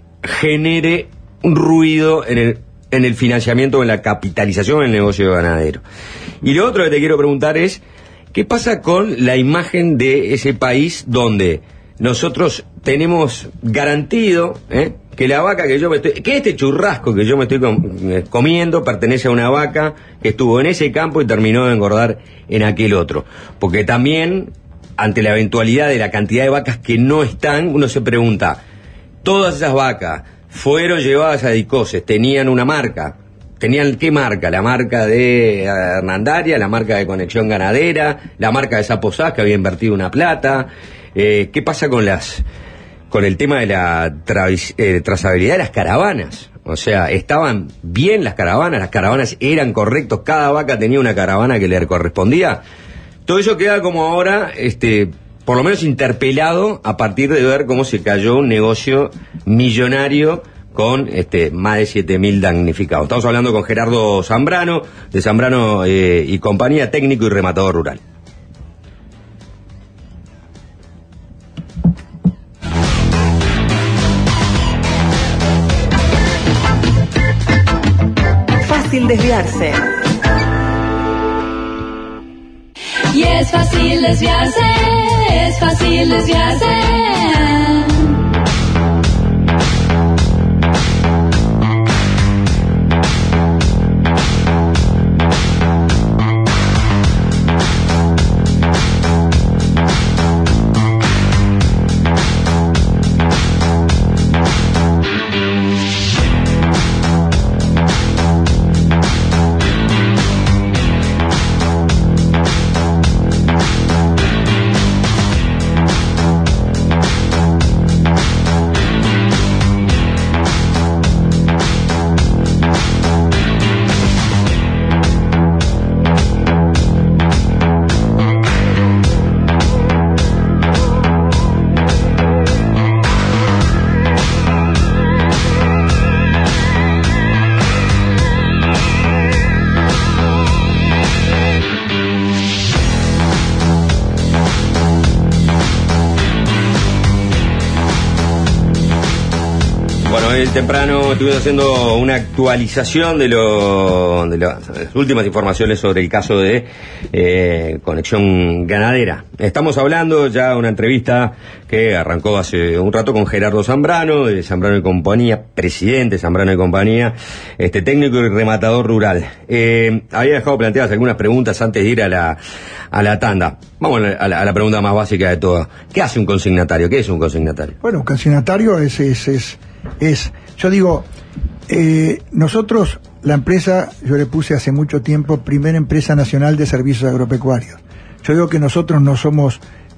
genere un ruido en el en el financiamiento, en la capitalización del negocio ganadero? Y lo otro que te quiero preguntar es, ¿qué pasa con la imagen de ese país donde nosotros tenemos garantido ¿eh? que la vaca que yo me estoy, que este churrasco que yo me estoy com- comiendo pertenece a una vaca que estuvo en ese campo y terminó de engordar en aquel otro? Porque también, ante la eventualidad de la cantidad de vacas que no están, uno se pregunta, todas esas vacas fueron llevadas a Dicoses, tenían una marca. ¿Tenían qué marca? La marca de Hernandaria, la marca de Conexión Ganadera, la marca de Saposás, que había invertido una plata. Eh, ¿Qué pasa con las con el tema de la tra- eh, trazabilidad de las caravanas? O sea, ¿estaban bien las caravanas? ¿Las caravanas eran correctos? ¿Cada vaca tenía una caravana que le correspondía? Todo eso queda como ahora... este por lo menos interpelado a partir de ver cómo se cayó un negocio millonario con este más de siete mil damnificados. Estamos hablando con Gerardo Zambrano, de Zambrano eh, y compañía, técnico y rematador rural. Fácil desviarse. Y es fácil desviarse, es fácil desviarse. Hoy temprano estuvimos haciendo una actualización de, lo, de las últimas informaciones sobre el caso de eh, Conexión Ganadera. Estamos hablando ya de una entrevista que arrancó hace un rato con Gerardo Zambrano, de Zambrano y Compañía, presidente de Zambrano y Compañía, este técnico y rematador rural. Eh, había dejado planteadas algunas preguntas antes de ir a la, a la tanda. Vamos a la, a la pregunta más básica de todas. ¿Qué hace un consignatario? ¿Qué es un consignatario? Bueno, un consignatario es... es, es Es, yo digo, eh, nosotros, la empresa, yo le puse hace mucho tiempo, primera empresa nacional de servicios agropecuarios. Yo digo que nosotros no somos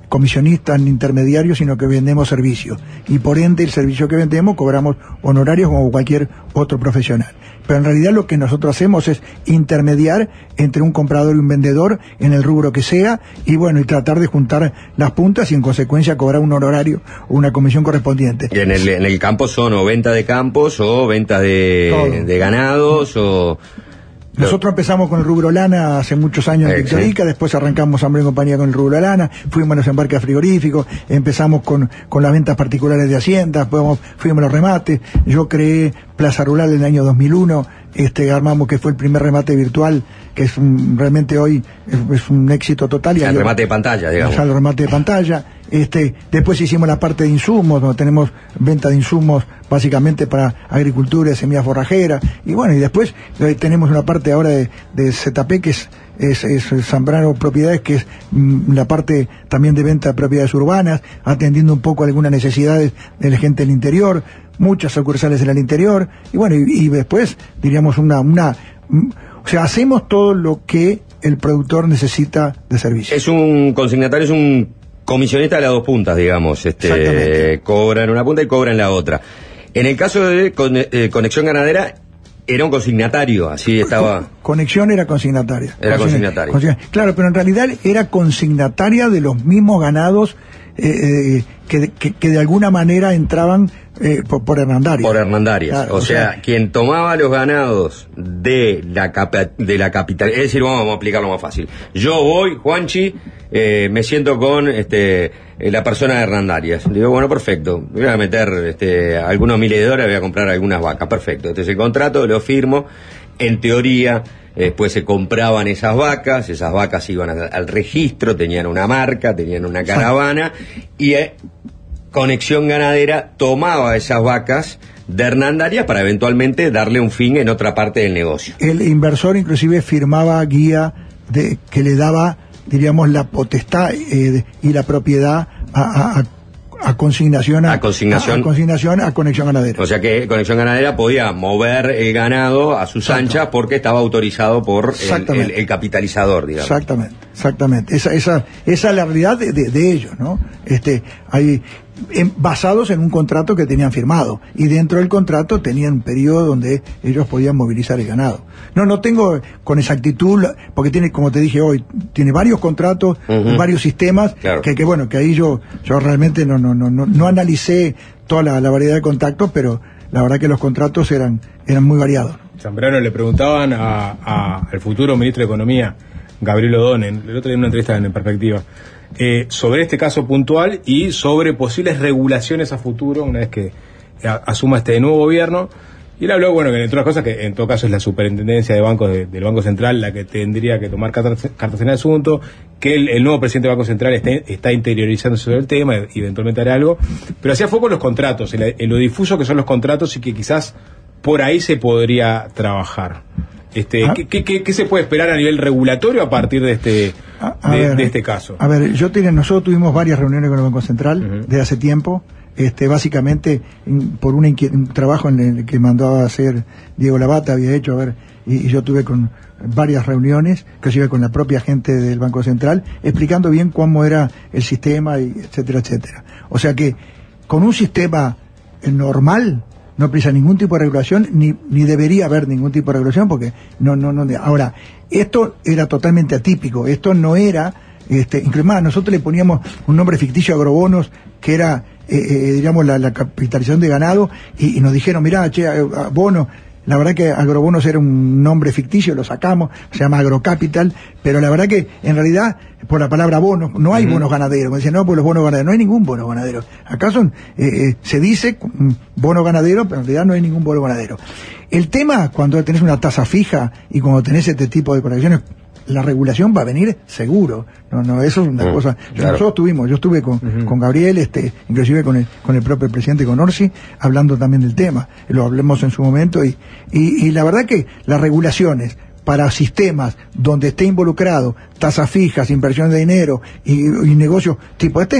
comisionistas ni intermediarios, sino que vendemos servicios. Y por ende, el servicio que vendemos cobramos honorarios como cualquier otro profesional. Pero en realidad lo que nosotros hacemos es intermediar entre un comprador y un vendedor en el rubro que sea, y bueno, y tratar de juntar las puntas y en consecuencia cobrar un honorario o una comisión correspondiente. Y en el, en el campo son o venta de campos o venta de, de ganados o... Nosotros empezamos con el rubro lana hace muchos años en eh, Victorica, sí. Después arrancamos Hambre en Compañía con el rubro lana, fuimos a los embarques frigoríficos, empezamos con, con las ventas particulares de Hacienda, fuimos, fuimos a los remates. Yo creé Plaza Rural en el año dos mil uno, este, armamos que fue el primer remate virtual, que es un, realmente hoy es, es un éxito total. Y el yo, remate de pantalla, digamos. O sea, el remate de pantalla. Este, después hicimos la parte de insumos, donde tenemos venta de insumos básicamente para agricultura, semillas forrajeras, y bueno, y después eh, tenemos una parte ahora de, de Z P que es Es, es Zambrano Propiedades, que es mm, la parte también de venta de propiedades urbanas, atendiendo un poco algunas necesidades de la gente del interior, muchas sucursales en el interior, y bueno, y, y después diríamos una, una, mm, o sea, hacemos todo lo que el productor necesita de servicio. Es un consignatario, es un comisionista de las dos puntas, digamos, este, cobra en una punta y cobra en la otra. En el caso de con, eh, Conexión Ganadera, era un consignatario, así estaba. Conexión era consignataria. Era consignataria. Consigna, claro, pero en realidad era consignataria de los mismos ganados eh, eh, que, que, que de alguna manera entraban eh, por, por Hernandarias. Por Hernandarias. Claro, o, o sea, sea, quien tomaba los ganados de la capa, de la capital, es decir, vamos, vamos a explicarlo más fácil. Yo voy, Juanchi, eh, me siento con este la persona de Hernandarias. Digo, bueno, perfecto, voy a meter este, algunos miles de dólares, voy a comprar algunas vacas, perfecto. Entonces el contrato lo firmo, en teoría, después se compraban esas vacas, esas vacas iban al, al registro, tenían una marca, tenían una caravana, y eh, Conexión Ganadera tomaba esas vacas de Hernandarias para eventualmente darle un fin en otra parte del negocio. El inversor inclusive firmaba guía de, que le daba, diríamos, la potestad eh, de, y la propiedad a, a, a consignación a, a consignación a, a consignación a Conexión Ganadera. O sea que Conexión Ganadera podía mover el ganado a sus Exacto. anchas porque estaba autorizado por el, el, el capitalizador, digamos. Exactamente, exactamente. Esa, esa, esa es la realidad de, de, de ellos, ¿no? Este, hay en, basados en un contrato que tenían firmado, y dentro del contrato tenían un periodo donde ellos podían movilizar el ganado. No, no tengo con exactitud, porque tiene, como te dije hoy, tiene varios contratos, uh-huh. varios sistemas, claro. que, que bueno, que ahí yo, yo realmente no, no, no, no, no analicé toda la, la variedad de contactos, pero la verdad que los contratos eran, eran muy variados. Zambrano, le preguntaban a, a, al futuro ministro de Economía, Gabriel O'Donnell, el otro día en una entrevista en Perspectiva, eh, sobre este caso puntual y sobre posibles regulaciones a futuro una vez que a, asuma este nuevo gobierno. Y él habló, bueno, que entre otras cosas, que en todo caso es la superintendencia de bancos de, del Banco Central la que tendría que tomar cartas, cartas en el asunto, que el, el nuevo presidente del Banco Central está, está interiorizándose sobre el tema y eventualmente hará algo, pero hacía foco en los contratos, en, la, en lo difuso que son los contratos y que quizás por ahí se podría trabajar. Este, ¿Ah? ¿qué, qué, ¿Qué se puede esperar a nivel regulatorio a partir de este a, a de, ver, de este caso? A ver, yo tenía, nosotros tuvimos varias reuniones con el Banco Central uh-huh. de hace tiempo, este, básicamente in, por una inquiet- un trabajo en el que mandó a hacer Diego Lavata, había hecho, a ver, y, y yo tuve con varias reuniones, inclusive con la propia gente del Banco Central, explicando bien cómo era el sistema, y etcétera, etcétera. O sea que con un sistema normal no precisa ningún tipo de regulación, ni, ni debería haber ningún tipo de regulación, porque no, no, no. Ahora, esto era totalmente atípico, esto no era, este, incluso más, nosotros le poníamos un nombre ficticio a agrobonos, que era, eh, eh, digamos, la, la capitalización de ganado, y, y nos dijeron, mirá, che, bono, la verdad que agrobonos era un nombre ficticio, lo sacamos, se llama agrocapital, pero la verdad que, en realidad, por la palabra bonos, no hay uh-huh. bonos ganaderos. Me dicen, no, por los bonos ganaderos, no hay ningún bono ganadero. Acá son, eh, eh, se dice bono ganadero, pero en realidad no hay ningún bono ganadero. El tema, cuando tenés una tasa fija y cuando tenés este tipo de conexiones, la regulación va a venir seguro. No, no, eso es una uh-huh. cosa. Claro. Nosotros tuvimos, yo estuve con, uh-huh. con Gabriel, este, inclusive con el, con el propio presidente, con Orsi, hablando también del tema. Lo hablemos en su momento y, y, y la verdad que las regulaciones para sistemas donde esté involucrado tasas fijas, inversión de dinero y, y negocios tipo este,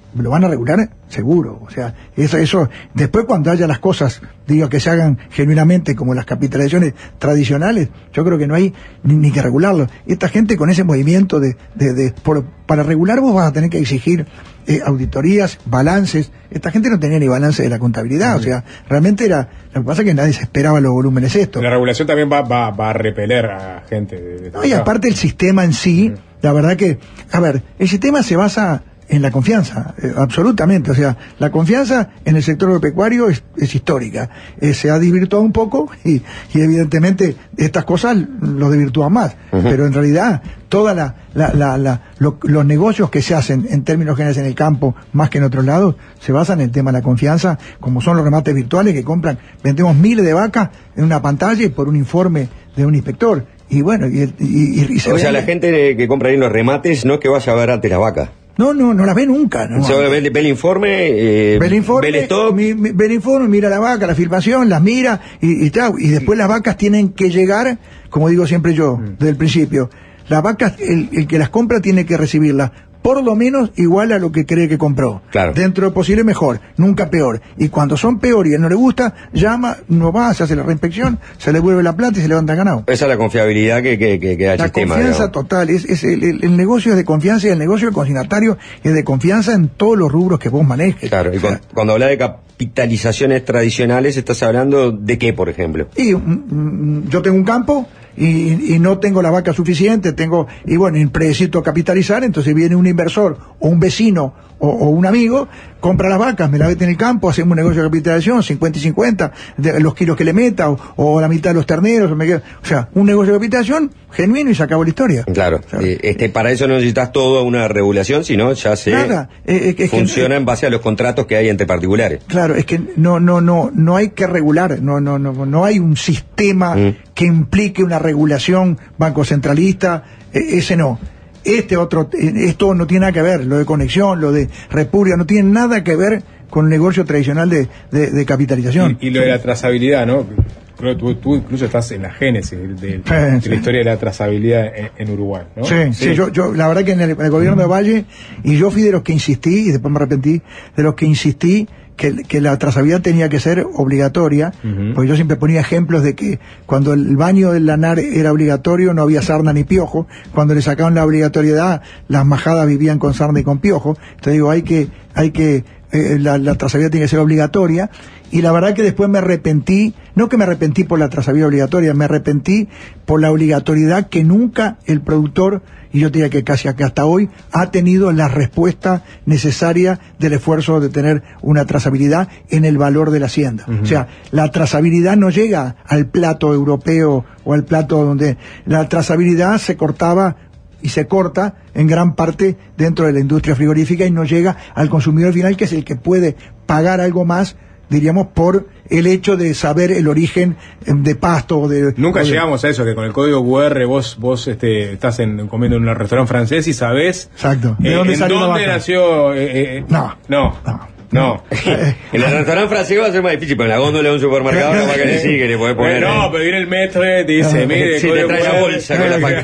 lo van a regular seguro. O sea, eso, eso, después cuando haya las cosas, digo, que se hagan genuinamente como las capitalizaciones tradicionales, yo creo que no hay ni, ni que regularlo. Esta gente con ese movimiento de, de, de por, para regular vos vas a tener que exigir eh, auditorías, balances. Esta gente no tenía ni balance de la contabilidad, uh-huh. O sea, realmente era, lo que pasa es que nadie se esperaba los volúmenes estos. La regulación también va, va, va a repeler a gente. De, de no, y aparte el sistema en sí, uh-huh. La verdad que, a ver, el sistema se basa en la confianza, eh, absolutamente. O sea, la confianza en el sector agropecuario es, es histórica. Eh, se ha desvirtuado un poco y, y evidentemente estas cosas lo desvirtúan más. Uh-huh. Pero en realidad, toda la, la, la, la lo, los negocios que se hacen en términos generales en el campo, más que en otros lados, se basan en el tema de la confianza, como son los remates virtuales que compran, vendemos miles de vacas en una pantalla y por un informe de un inspector. Y bueno, y, y, y, y se o ve, sea, la gente que compra ahí en los remates no es que vaya a ver antes la vaca. No, no, no la ve nunca. No. Se ve, ve el informe, eh, ve el informe, ve el stock. Mi, mi, ve el informe, mira la vaca, la filmación, las mira y, y tal. Y después las vacas tienen que llegar, como digo siempre yo, mm. desde el principio. Las vacas, el, el que las compra tiene que recibirlas por lo menos igual a lo que cree que compró. Claro. Dentro de posible mejor, nunca peor. Y cuando son peor y a él no le gusta, llama, no va, se hace la reinspección, se le vuelve la plata y se levanta ganado. Esa es la confiabilidad que, que, que, que da el la sistema. La confianza digamos. total, es, es el, el, el negocio es de confianza y el negocio del consignatario es de confianza en todos los rubros que vos manejes. Claro, y o sea, cuando, cuando hablas de capitalizaciones tradicionales, ¿estás hablando de qué, por ejemplo? Y mm, yo tengo un campo y, y no tengo la vaca suficiente, tengo, y bueno, necesito capitalizar, entonces viene un inversor o un vecino o, o un amigo, compra las vacas, me la mete en el campo, hacemos un negocio de capitalización, cincuenta y cincuenta, de los kilos que le meta, o, o la mitad de los terneros, o, me quedo, o sea, un negocio de capitalización genuino y se acabó la historia. Claro, o sea, eh, este, para eso no necesitas toda una regulación, sino ya se nada, eh, eh, funciona que, en base a los contratos que hay entre particulares. Claro, es que no, no, no, no hay que regular, no, no, no, no hay un sistema mm. que implique una regulación banco centralista, eh, ese no. Este otro, esto no tiene nada que ver, lo de Conexión, lo de República, no tiene nada que ver con el negocio tradicional de, de, de capitalización. Y, y lo de la trazabilidad, ¿no? Creo que tú, tú incluso estás en la génesis de, de, de sí. la historia de la trazabilidad en, en Uruguay, ¿no? Sí, sí, sí, yo, yo, la verdad que en el, en el gobierno de Valle, y yo fui de los que insistí, y después me arrepentí, de los que insistí que, que la trazabilidad tenía que ser obligatoria, uh-huh. porque yo siempre ponía ejemplos de que cuando el baño del lanar era obligatorio no había sarna ni piojo, cuando le sacaban la obligatoriedad las majadas vivían con sarna y con piojo, entonces digo, hay que, hay que, eh, la, la trazabilidad tiene que ser obligatoria, y la verdad que después me arrepentí, no que me arrepentí por la trazabilidad obligatoria, me arrepentí por la obligatoriedad que nunca el productor, y yo diría que casi hasta hoy, ha tenido la respuesta necesaria del esfuerzo de tener una trazabilidad en el valor de la hacienda. Uh-huh. O sea, la trazabilidad no llega al plato europeo o al plato donde la trazabilidad se cortaba y se corta en gran parte dentro de la industria frigorífica y no llega al consumidor final, que es el que puede pagar algo más, diríamos, por el hecho de saber el origen de pasto o de... Nunca o de... llegamos a eso, que con el código cu erre vos vos este, estás en, comiendo en un restaurante francés y sabés... Exacto. ¿De eh, dónde en salió dónde la vaca? nació... Eh, eh, no. No. No. No. En el restaurante francés va a ser más difícil, pero en la góndola de un supermercado no va a que sí, que le podés poner... No, pero viene el metro y te dice, mire... Sí, te trae la bolsa con la vaca.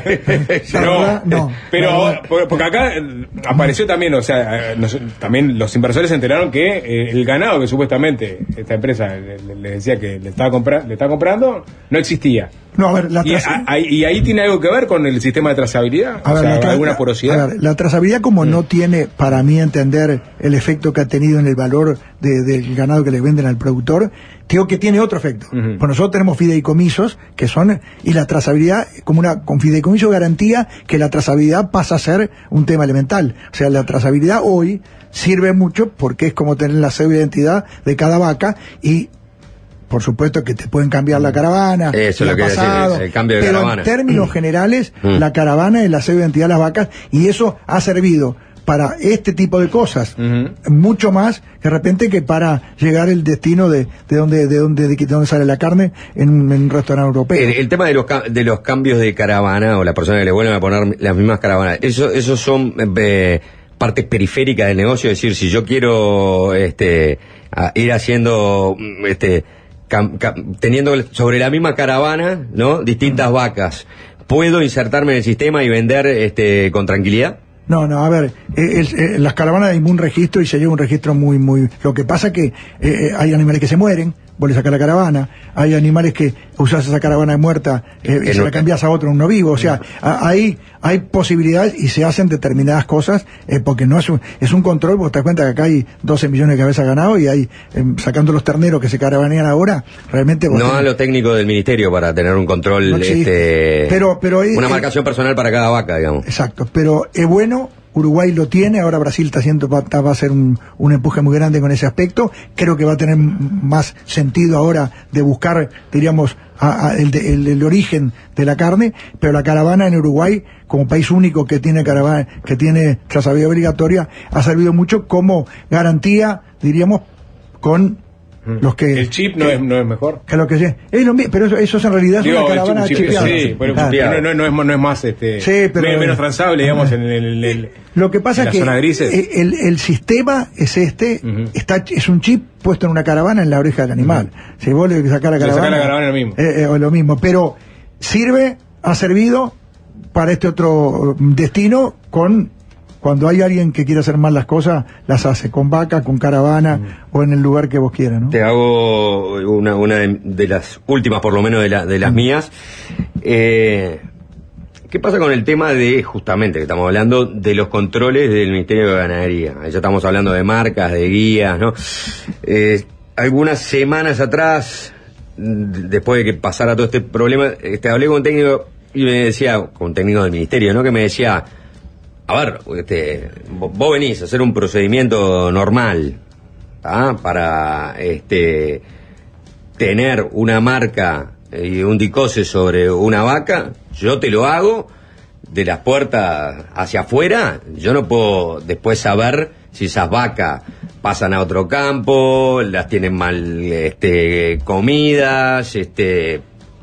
No, no. Pero ahora, porque acá apareció también, o sea, nos, también los inversores se enteraron que eh, el ganado que supuestamente esta empresa les le decía que le estaba, compra, le estaba comprando, no existía. No, a ver, la y, a, a, y ahí tiene algo que ver con el sistema de trazabilidad, a o ver, sea, la, alguna la, porosidad. A ver, la trazabilidad como mm. no tiene, para mí entender, el efecto que ha tenido en el valor de, del ganado que le venden al productor, digo que tiene otro efecto. Uh-huh. Pues nosotros tenemos fideicomisos que son, y la trazabilidad, como una, con fideicomiso garantía que la trazabilidad pasa a ser un tema elemental. O sea, la trazabilidad hoy sirve mucho porque es como tener la cédula de identidad de cada vaca y por supuesto que te pueden cambiar la caravana, eso es lo que pasado, decir, el cambio de pero caravana. En términos generales, mm. la caravana es la cédula de identidad de las vacas y eso ha servido para este tipo de cosas, uh-huh. mucho más de repente que para llegar el destino de, de donde de donde de, de donde sale la carne en un, en un restaurante europeo. El, el tema de los de los cambios de caravana o las personas que le vuelven a poner las mismas caravanas, eso esos son eh, partes periféricas del negocio, es decir, si yo quiero este a, ir haciendo este Cam, cam, teniendo sobre la misma caravana, ¿no? Distintas vacas. ¿Puedo insertarme en el sistema y vender este con tranquilidad? No, no, a ver, eh, el, eh, las caravanas hay un registro y se lleva un registro muy, muy... Lo que pasa que eh, hay animales que se mueren, vos le sacás la caravana, hay animales que usás esa caravana muerta eh, y se la cambiás a otro, uno vivo, o sea, a, hay, hay posibilidades y se hacen determinadas cosas eh, porque no es un, es un control, vos te das cuenta que acá hay doce millones de cabezas ganado y hay, eh, sacando los terneros que se caravanean ahora, realmente... No tenés, a los técnicos del ministerio para tener un control, no este, pero, pero, eh, una eh, marcación personal para cada vaca, digamos. Exacto, pero es bueno, Uruguay lo tiene, ahora Brasil está haciendo, va, va a hacer un, un empuje muy grande con ese aspecto, creo que va a tener más sentido ahora de buscar, diríamos, a, a el, de, el, el origen de la carne, pero la caravana en Uruguay, como país único que tiene caravana, que tiene trazabilidad obligatoria, ha servido mucho como garantía, diríamos, con los que el chip no que, es no es mejor que lo que es, es lo mismo, pero eso, eso es en realidad Digo, es una caravana el chip, chip, chipeada. sí, pero Claro. no, no, no, es, no es más este Sí, pero- menos, menos transable, digamos, en el, el- el- Lo que pasa en es las que zonas grises. eh, el, el sistema es este, Ujú. está es un chip puesto en una caravana en la oreja del animal. Si vos le sacás la Le sacás caravana, la caravana es lo mismo. eh, eh, es lo mismo, pero sirve, ha servido para este otro destino con cuando hay alguien que quiere hacer mal las cosas, las hace con vaca, con caravana o en el lugar que vos quieras, ¿no? Te hago una, una de, de las últimas, por lo menos de, la, de las mías. Eh, ¿Qué pasa con el tema de, justamente, que estamos hablando de los controles del Ministerio de Ganadería? Ya estamos hablando de marcas, de guías, ¿no? Eh, algunas semanas atrás, después de que pasara todo este problema, este, hablé con un técnico y me decía, con un técnico del Ministerio, ¿no? Que me decía, a ver, este, vos venís a hacer un procedimiento normal, ¿ah? Para este, tener una marca y un dicose sobre una vaca, yo te lo hago de las puertas hacia afuera. Yo no puedo después saber si esas vacas pasan a otro campo, las tienen mal este, comidas, este,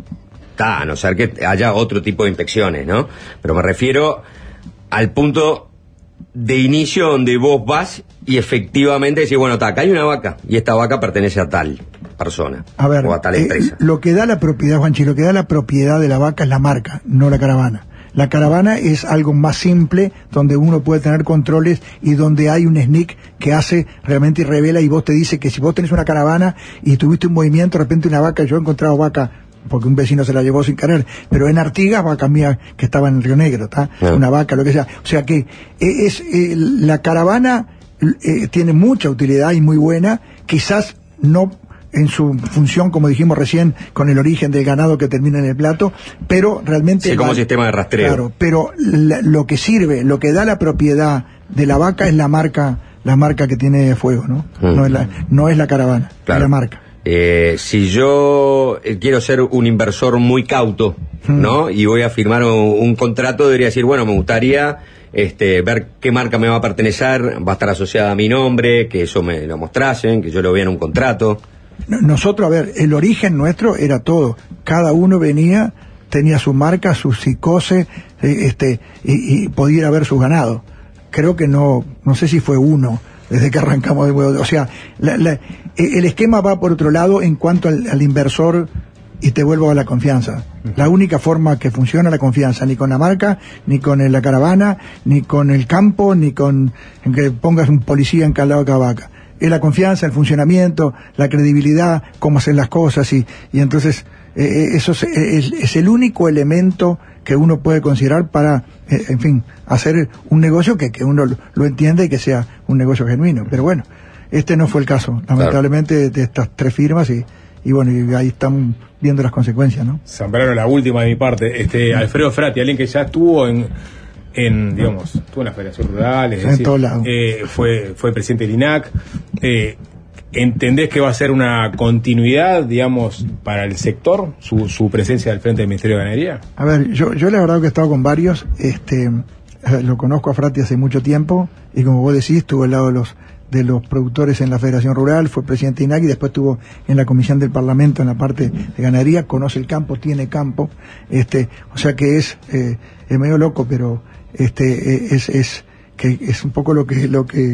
ta, a no ser que haya otro tipo de inspecciones, ¿no? Pero me refiero al punto de inicio donde vos vas y efectivamente decís, bueno, ta, acá hay una vaca y esta vaca pertenece a tal persona A ver, o a tal eh, empresa. lo que da la propiedad, Juanchi, lo que da la propiedad de la vaca es la marca, no la caravana. La caravana es algo más simple, donde uno puede tener controles y donde hay un S N I C que hace realmente y revela y vos te dice que si vos tenés una caravana y tuviste un movimiento, de repente una vaca, yo he encontrado vaca, porque un vecino se la llevó sin querer, pero en Artigas, vaca mía que estaba en el Río Negro, ¿tá? Ah. Una vaca, lo que sea. O sea que es, eh, la caravana eh, tiene mucha utilidad y muy buena, quizás no en su función, como dijimos recién, con el origen del ganado que termina en el plato, pero realmente... Sí, como vale- sistema de rastreo. Claro, pero la- lo que sirve, lo que da la propiedad de la vaca es la marca, la marca que tiene fuego, ¿no? Mm. No es la, no es la caravana, Claro. es la marca. Eh, si yo eh, quiero ser un inversor muy cauto, Mm. ¿no? Y voy a firmar un, un contrato, debería decir, bueno, me gustaría este, ver qué marca me va a pertenecer, va a estar asociada a mi nombre, que eso me lo mostrasen, que yo lo vea en un contrato. No- Nosotros, a ver, el origen nuestro era todo. Cada uno venía, tenía su marca, su psicose, eh, este, y, y podía ir a ver sus ganados. Creo que no, no sé si fue uno desde que arrancamos de huevo. O sea, la- la- eh, el esquema va por otro lado en cuanto al, al inversor, y te vuelvo a la confianza. La única forma que funciona la confianza, ni con la marca, ni con el- la caravana, ni con el campo, ni con en que pongas un policía en cada lado de cada vaca. Es la confianza, el funcionamiento, la credibilidad, cómo hacer las cosas, y, y entonces eh, eh, eso es, es- es el único elemento que uno puede considerar para, eh, en fin, hacer un negocio que, que uno lo, lo entienda y que sea un negocio genuino. Pero bueno, este no fue el caso, lamentablemente, de, de estas tres firmas, y, y bueno, y ahí están viendo las consecuencias, ¿no? Zambrano, la última de mi parte. Este, Alfredo Frati, alguien que ya estuvo en, en digamos, estuvo en la Federación Rural, es En decir, todos lados. eh, fue, fue presidente del I N A C. Eh, ¿Entendés que va a ser una continuidad, digamos, para el sector, su, su presencia al frente del Ministerio de Ganadería? A ver, yo, yo la verdad que he estado con varios, este, eh, lo conozco a Frati hace mucho tiempo, y como vos decís, estuvo al lado de los de los productores en la Federación Rural, fue presidente de I N A C y después estuvo en la Comisión del Parlamento en la parte de ganadería, conoce el campo, tiene campo, este, o sea que es, eh, es medio loco, pero este, eh, es, es, que es un poco lo que, lo que,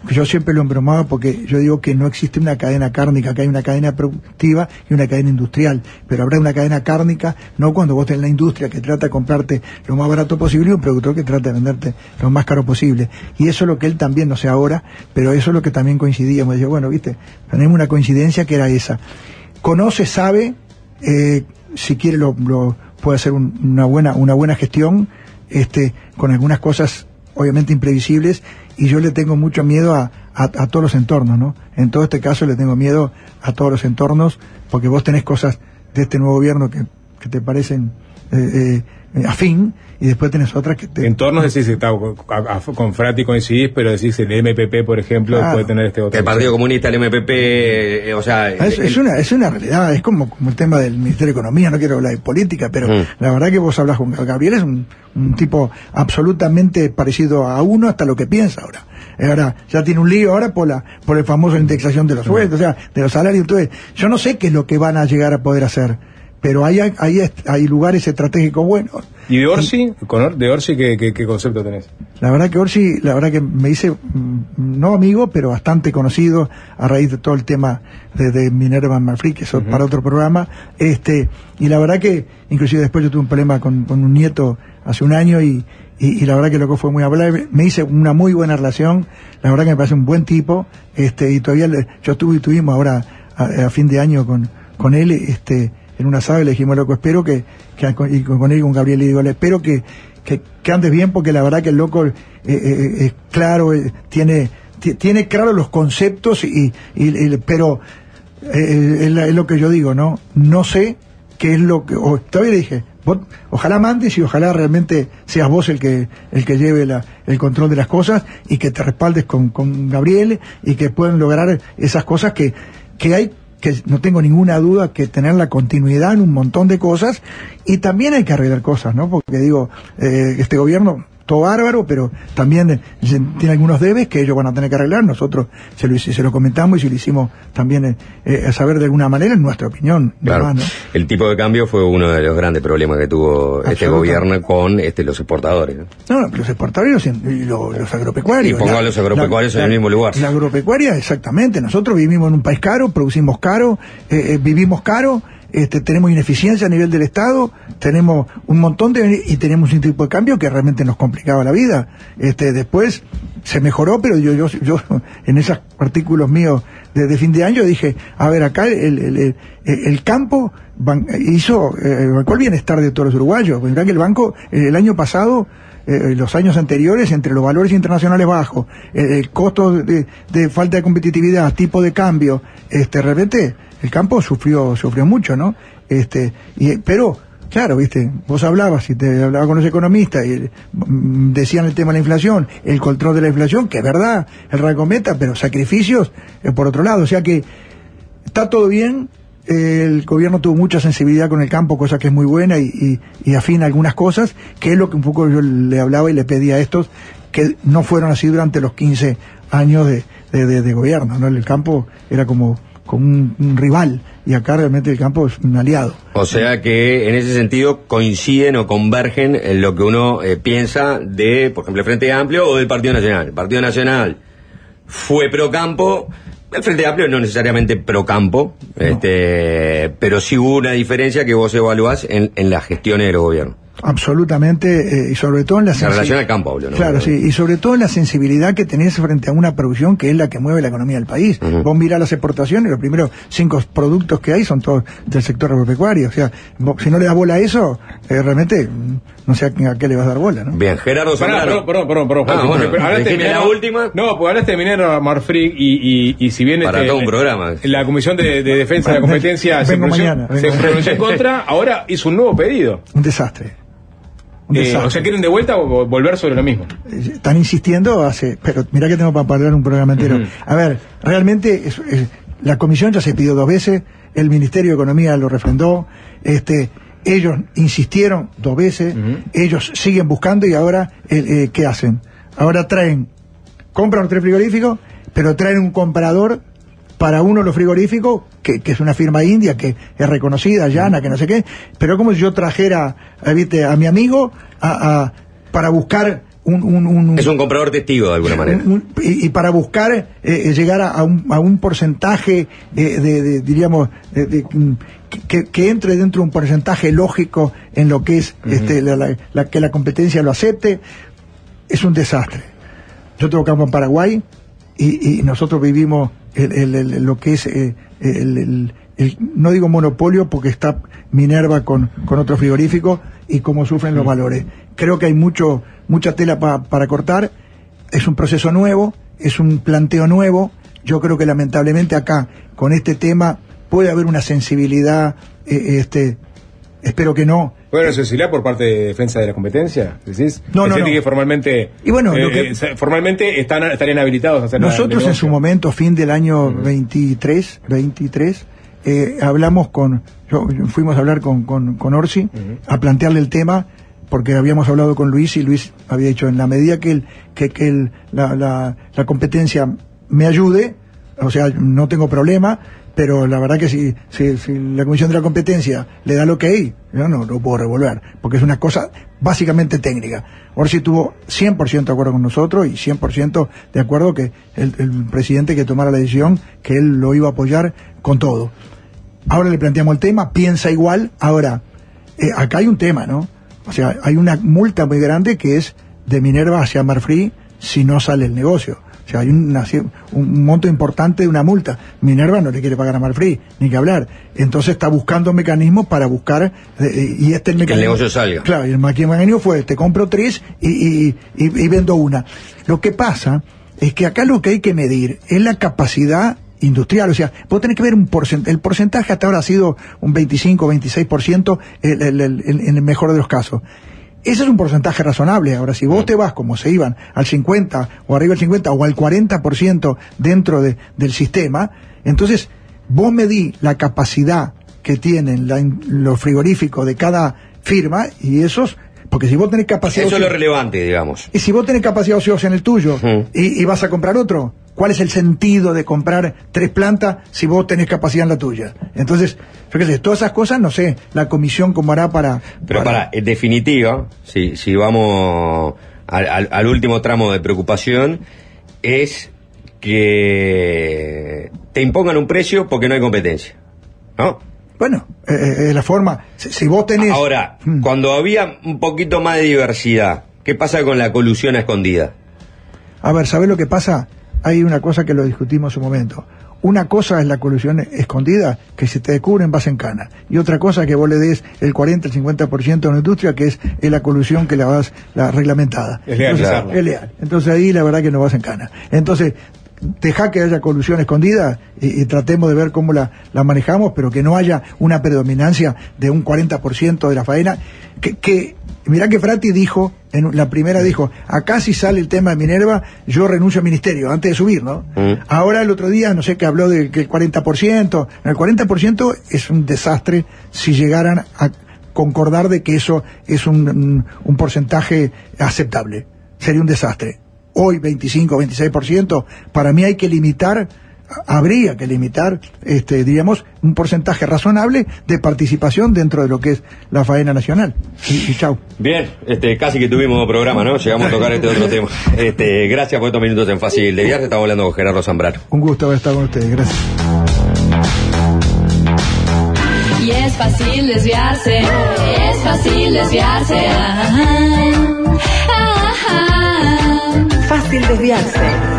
yo siempre lo embromaba porque yo digo que no existe una cadena cárnica, que hay una cadena productiva y una cadena industrial, pero habrá una cadena cárnica, no cuando vos tenés la industria que trata de comprarte lo más barato posible y un productor que trata de venderte lo más caro posible. Y eso es lo que él también, no sé ahora, pero eso es lo que también coincidíamos. Decía, bueno, viste, tenemos una coincidencia que era esa. Conoce, sabe, eh, si quiere lo, lo puede hacer un, una buena una buena gestión, este, con algunas cosas obviamente imprevisibles, y yo le tengo mucho miedo a, a, a todos los entornos, ¿no? En todo este caso le tengo miedo a todos los entornos, porque vos tenés cosas de este nuevo gobierno que, que te parecen eh, eh, afín, y después tenés otras que te... Entornos decís, está, a, a, con Frati coincidís, pero decís el M P P, por ejemplo, Claro. puede tener este otro. El Partido Comunista, el M P P, eh, o sea... Es, el- es una es una realidad, es como, como el tema del Ministerio de Economía, no quiero hablar de política, pero Mm. la verdad que vos hablas con Gabriel, es un, un tipo absolutamente parecido a uno hasta lo que piensa ahora. Eh, Ahora, ya tiene un lío ahora por la por el famoso indexación de los sueldos, o sea, de los salarios. Entonces, yo no sé qué es lo que van a llegar a poder hacer, pero hay, hay, hay lugares estratégicos buenos. ¿Y de Orsi? Con Or- ¿De Orsi qué, qué, qué concepto tenés? La verdad que Orsi, la verdad que me hice, mm, no amigo, pero bastante conocido a raíz de todo el tema de, de Minerva Marfrig, que eso es Ujú. para otro programa, este, y la verdad que, inclusive después yo tuve un problema con, con un nieto hace un año y, y, y la verdad que lo que fue muy hablable, me hice una muy buena relación, la verdad que me parece un buen tipo, este, y todavía le- yo estuve y tuvimos ahora a, a fin de año con, con él, este, en una asado y le dijimos, loco, espero que, que y con, con él y con Gabriel le digo, le espero que, que, que andes bien, porque la verdad que el loco eh, eh, es claro, eh, tiene ti- tiene claro los conceptos, y, y, y- pero eh, es, la- es lo que yo digo, ¿no? No sé qué es lo que... O, todavía dije, vos, ojalá mandes y ojalá realmente seas vos el que el que lleve la, el control de las cosas, y que te respaldes con, con Gabriel, y que puedan lograr esas cosas que, que hay, que no tengo ninguna duda que tener la continuidad en un montón de cosas, y también hay que arreglar cosas, ¿no? Porque digo, eh, este gobierno, todo bárbaro, pero también eh, tiene algunos debes que ellos van a tener que arreglar. Nosotros se lo, se lo comentamos y se lo hicimos también eh, eh, a saber de alguna manera, en nuestra opinión. Claro, además, ¿no? el tipo de cambio fue uno de los grandes problemas que tuvo este Absolutamente. gobierno con este, los exportadores, ¿no? No, no, los exportadores y los, los agropecuarios. Y pongo a los agropecuarios en el mismo lugar. La agropecuaria, exactamente. Nosotros vivimos en un país caro, producimos caro, eh, eh, vivimos caro, este, tenemos ineficiencia a nivel del Estado, tenemos un montón de... y tenemos un tipo de cambio que realmente nos complicaba la vida. Este, después se mejoró, pero yo, yo, yo en esos artículos míos de, de fin de año dije, a ver, acá el, el, el, el campo ban- hizo, eh, bancó el bienestar de todos los uruguayos. Mirá que el banco, eh, el año pasado, eh, los años anteriores, entre los valores internacionales bajos, eh, el costo de, de falta de competitividad, tipo de cambio, este, realmente el campo sufrió sufrió mucho, ¿no? Este, y, pero, claro, viste, vos hablabas, y te hablaba con los economistas, y mm, decían el tema de la inflación, el control de la inflación, que es verdad, el rango meta, pero sacrificios eh, por otro lado, o sea que está todo bien. El gobierno tuvo mucha sensibilidad con el campo, cosa que es muy buena, y, y, y afina algunas cosas, que es lo que un poco yo le hablaba y le pedía a estos, que no fueron así durante los quince años de, de, de, de gobierno, ¿no? El campo era como, como un, un rival, y acá realmente el campo es un aliado. O sea que en ese sentido coinciden o convergen en lo que uno eh, piensa de, por ejemplo, el Frente Amplio o del Partido Nacional. El Partido Nacional fue pro campo, el Frente Amplio no necesariamente pro campo, No. este, pero sí hubo una diferencia que vos evaluás en, en las gestiones del gobierno. Absolutamente, eh, y sobre todo en la En relación sensibilidad. al campo, hablo, ¿no? Claro, sí, y sobre todo en la sensibilidad que tenés frente a una producción que es la que mueve la economía del país. Ujú. Vos mirás las exportaciones, los primeros cinco productos que hay son todos del sector agropecuario. O sea, vos, si no le das bola a eso, eh, realmente mm, no sé a, qué- a qué le vas a dar bola, ¿no? Bien, Gerardo Pará, Zambrano. perdón, perdón, perdón, Ah, Jorge, bueno, porque hablaste de dijime la Minero- última. No, porque hablaste de Minero Marfrig y, y, y si bien Para este, todo un programa. la Comisión de, de Defensa de la Bueno, Competencia se vengo pronunció, mañana, se vengo. pronunció en contra, ahora hizo un nuevo pedido. Un desastre. Un Eh, desastre. o sea, ¿quieren de vuelta o volver sobre lo mismo? Eh, Están insistiendo hace, pero mirá que tengo para hablar un programa entero. Ujú. A ver, realmente es- es- la comisión ya se pidió dos veces, el Ministerio de Economía lo refrendó, este, ellos insistieron dos veces, Ujú. ellos siguen buscando, y ahora, eh, eh, ¿qué hacen? Ahora traen, compran tres frigoríficos, pero traen un comprador para uno de los frigoríficos, que, que es una firma india, que es reconocida, llana, que no sé qué, pero como si yo trajera, eh, viste, a mi amigo a, a- para buscar un, un, un, es un comprador testigo de alguna manera. Un, un, y, y para buscar eh, llegar a, a, un, a un porcentaje eh, de, de, diríamos, de, de, que, que entre dentro de un porcentaje lógico en lo que es uh-huh. este, la, la, la, que la competencia lo acepte, es un desastre. Yo tengo campo en Paraguay y, y nosotros vivimos el, el, el, lo que es eh, el, el, el, no digo monopolio porque está Minerva con, con otro frigorífico y cómo sufren los valores. Creo que hay mucho mucha tela pa, para cortar, es un proceso nuevo, es un planteo nuevo. Yo creo que lamentablemente acá, con este tema, puede haber una sensibilidad, eh, este, espero que no. ¿Puede haber sensibilidad por parte de defensa de la competencia? ¿Decís? No, no, no. que formalmente, y bueno, eh, lo que, formalmente están, estarían habilitados a hacer nosotros en su momento, fin del año uh-huh. veintitrés, veintitrés, eh, hablamos con, yo, fuimos a hablar con, con, con Orsi, uh-huh. a plantearle el tema, porque habíamos hablado con Luis y Luis había dicho, en la medida que, el, que, que el, la, la, la competencia me ayude, o sea, no tengo problema, pero la verdad que si, si, si la Comisión de la Competencia le da lo que hay, yo no lo puedo revolver, porque es una cosa básicamente técnica. Orsi estuvo cien por ciento de acuerdo con nosotros y cien por ciento de acuerdo que el, el presidente que tomara la decisión, que él lo iba a apoyar con todo. Ahora le planteamos el tema, piensa igual. Ahora, eh, acá hay un tema, ¿no? O sea, hay una multa muy grande que es de Minerva hacia Marfrig si no sale el negocio. O sea, hay una, un monto importante de una multa. Minerva no le quiere pagar a Marfrig, ni que hablar. Entonces está buscando mecanismos para buscar, eh, y este es el mecanismo. Que el negocio salga. Claro, y el mecanismo fue, te compro tres y, y, y, y vendo una. Lo que pasa es que acá lo que hay que medir es la capacidad industrial. O sea, vos tenés que ver un porcentaje, el porcentaje hasta ahora ha sido un veinticinco, veintiséis por ciento el, el, el, el, en el mejor de los casos. Ese es un porcentaje razonable. Ahora, si vos te vas, como se iban, al cincuenta o arriba del cincuenta o al cuarenta por ciento dentro de, del sistema, entonces vos medí la capacidad que tienen la, los frigoríficos de cada firma y esos, porque si vos tenés capacidad... Eso es lo relevante, digamos. Y si vos tenés capacidad ociosa en el tuyo uh-huh. y, y vas a comprar otro, ¿cuál es el sentido de comprar tres plantas si vos tenés capacidad en la tuya? Entonces, yo qué sé, todas esas cosas, no sé, la comisión cómo hará para... Pero para, para en definitiva, si, si vamos al, al, al último tramo de preocupación, es que te impongan un precio porque no hay competencia, ¿no? Bueno, es eh, eh, la forma, si, si vos tenés... Ahora, hmm. cuando había un poquito más de diversidad, ¿qué pasa con la colusión a escondida? A ver, ¿sabés lo que pasa? Hay una cosa que lo discutimos un momento. Una cosa es la colusión escondida, que si te descubren vas en cana. Y otra cosa que vos le des el cuarenta, el cincuenta por ciento a una industria, que es, es la colusión que la vas, la reglamentada. Es leal. Entonces, claro. Es leal. Entonces ahí la verdad que no vas en cana. Entonces, dejá que haya colusión escondida y, y tratemos de ver cómo la, la manejamos, pero que no haya una predominancia de un cuarenta por ciento de la faena. Que, que mirá que Frati dijo, en la primera dijo, acá si sale el tema de Minerva, yo renuncio al ministerio, antes de subir, ¿no? Mm. Ahora el otro día, no sé, que habló del que el cuarenta por ciento, el cuarenta por ciento es un desastre si llegaran a concordar de que eso es un, un, un porcentaje aceptable. Sería un desastre. Hoy veinticinco, veintiséis por ciento, para mí hay que limitar, habría que limitar, este, diríamos, un porcentaje razonable de participación dentro de lo que es la faena nacional. Y, y chau. Bien, este, casi que tuvimos programa, ¿no? Llegamos a tocar este otro tema. Este, gracias por estos minutos en Fácil de Viaje. Estaba hablando con Gerardo Zambrano. Un gusto haber estado con ustedes, gracias. Y es fácil desviarse, es fácil desviarse. Ajá, ajá. Fácil desviarse.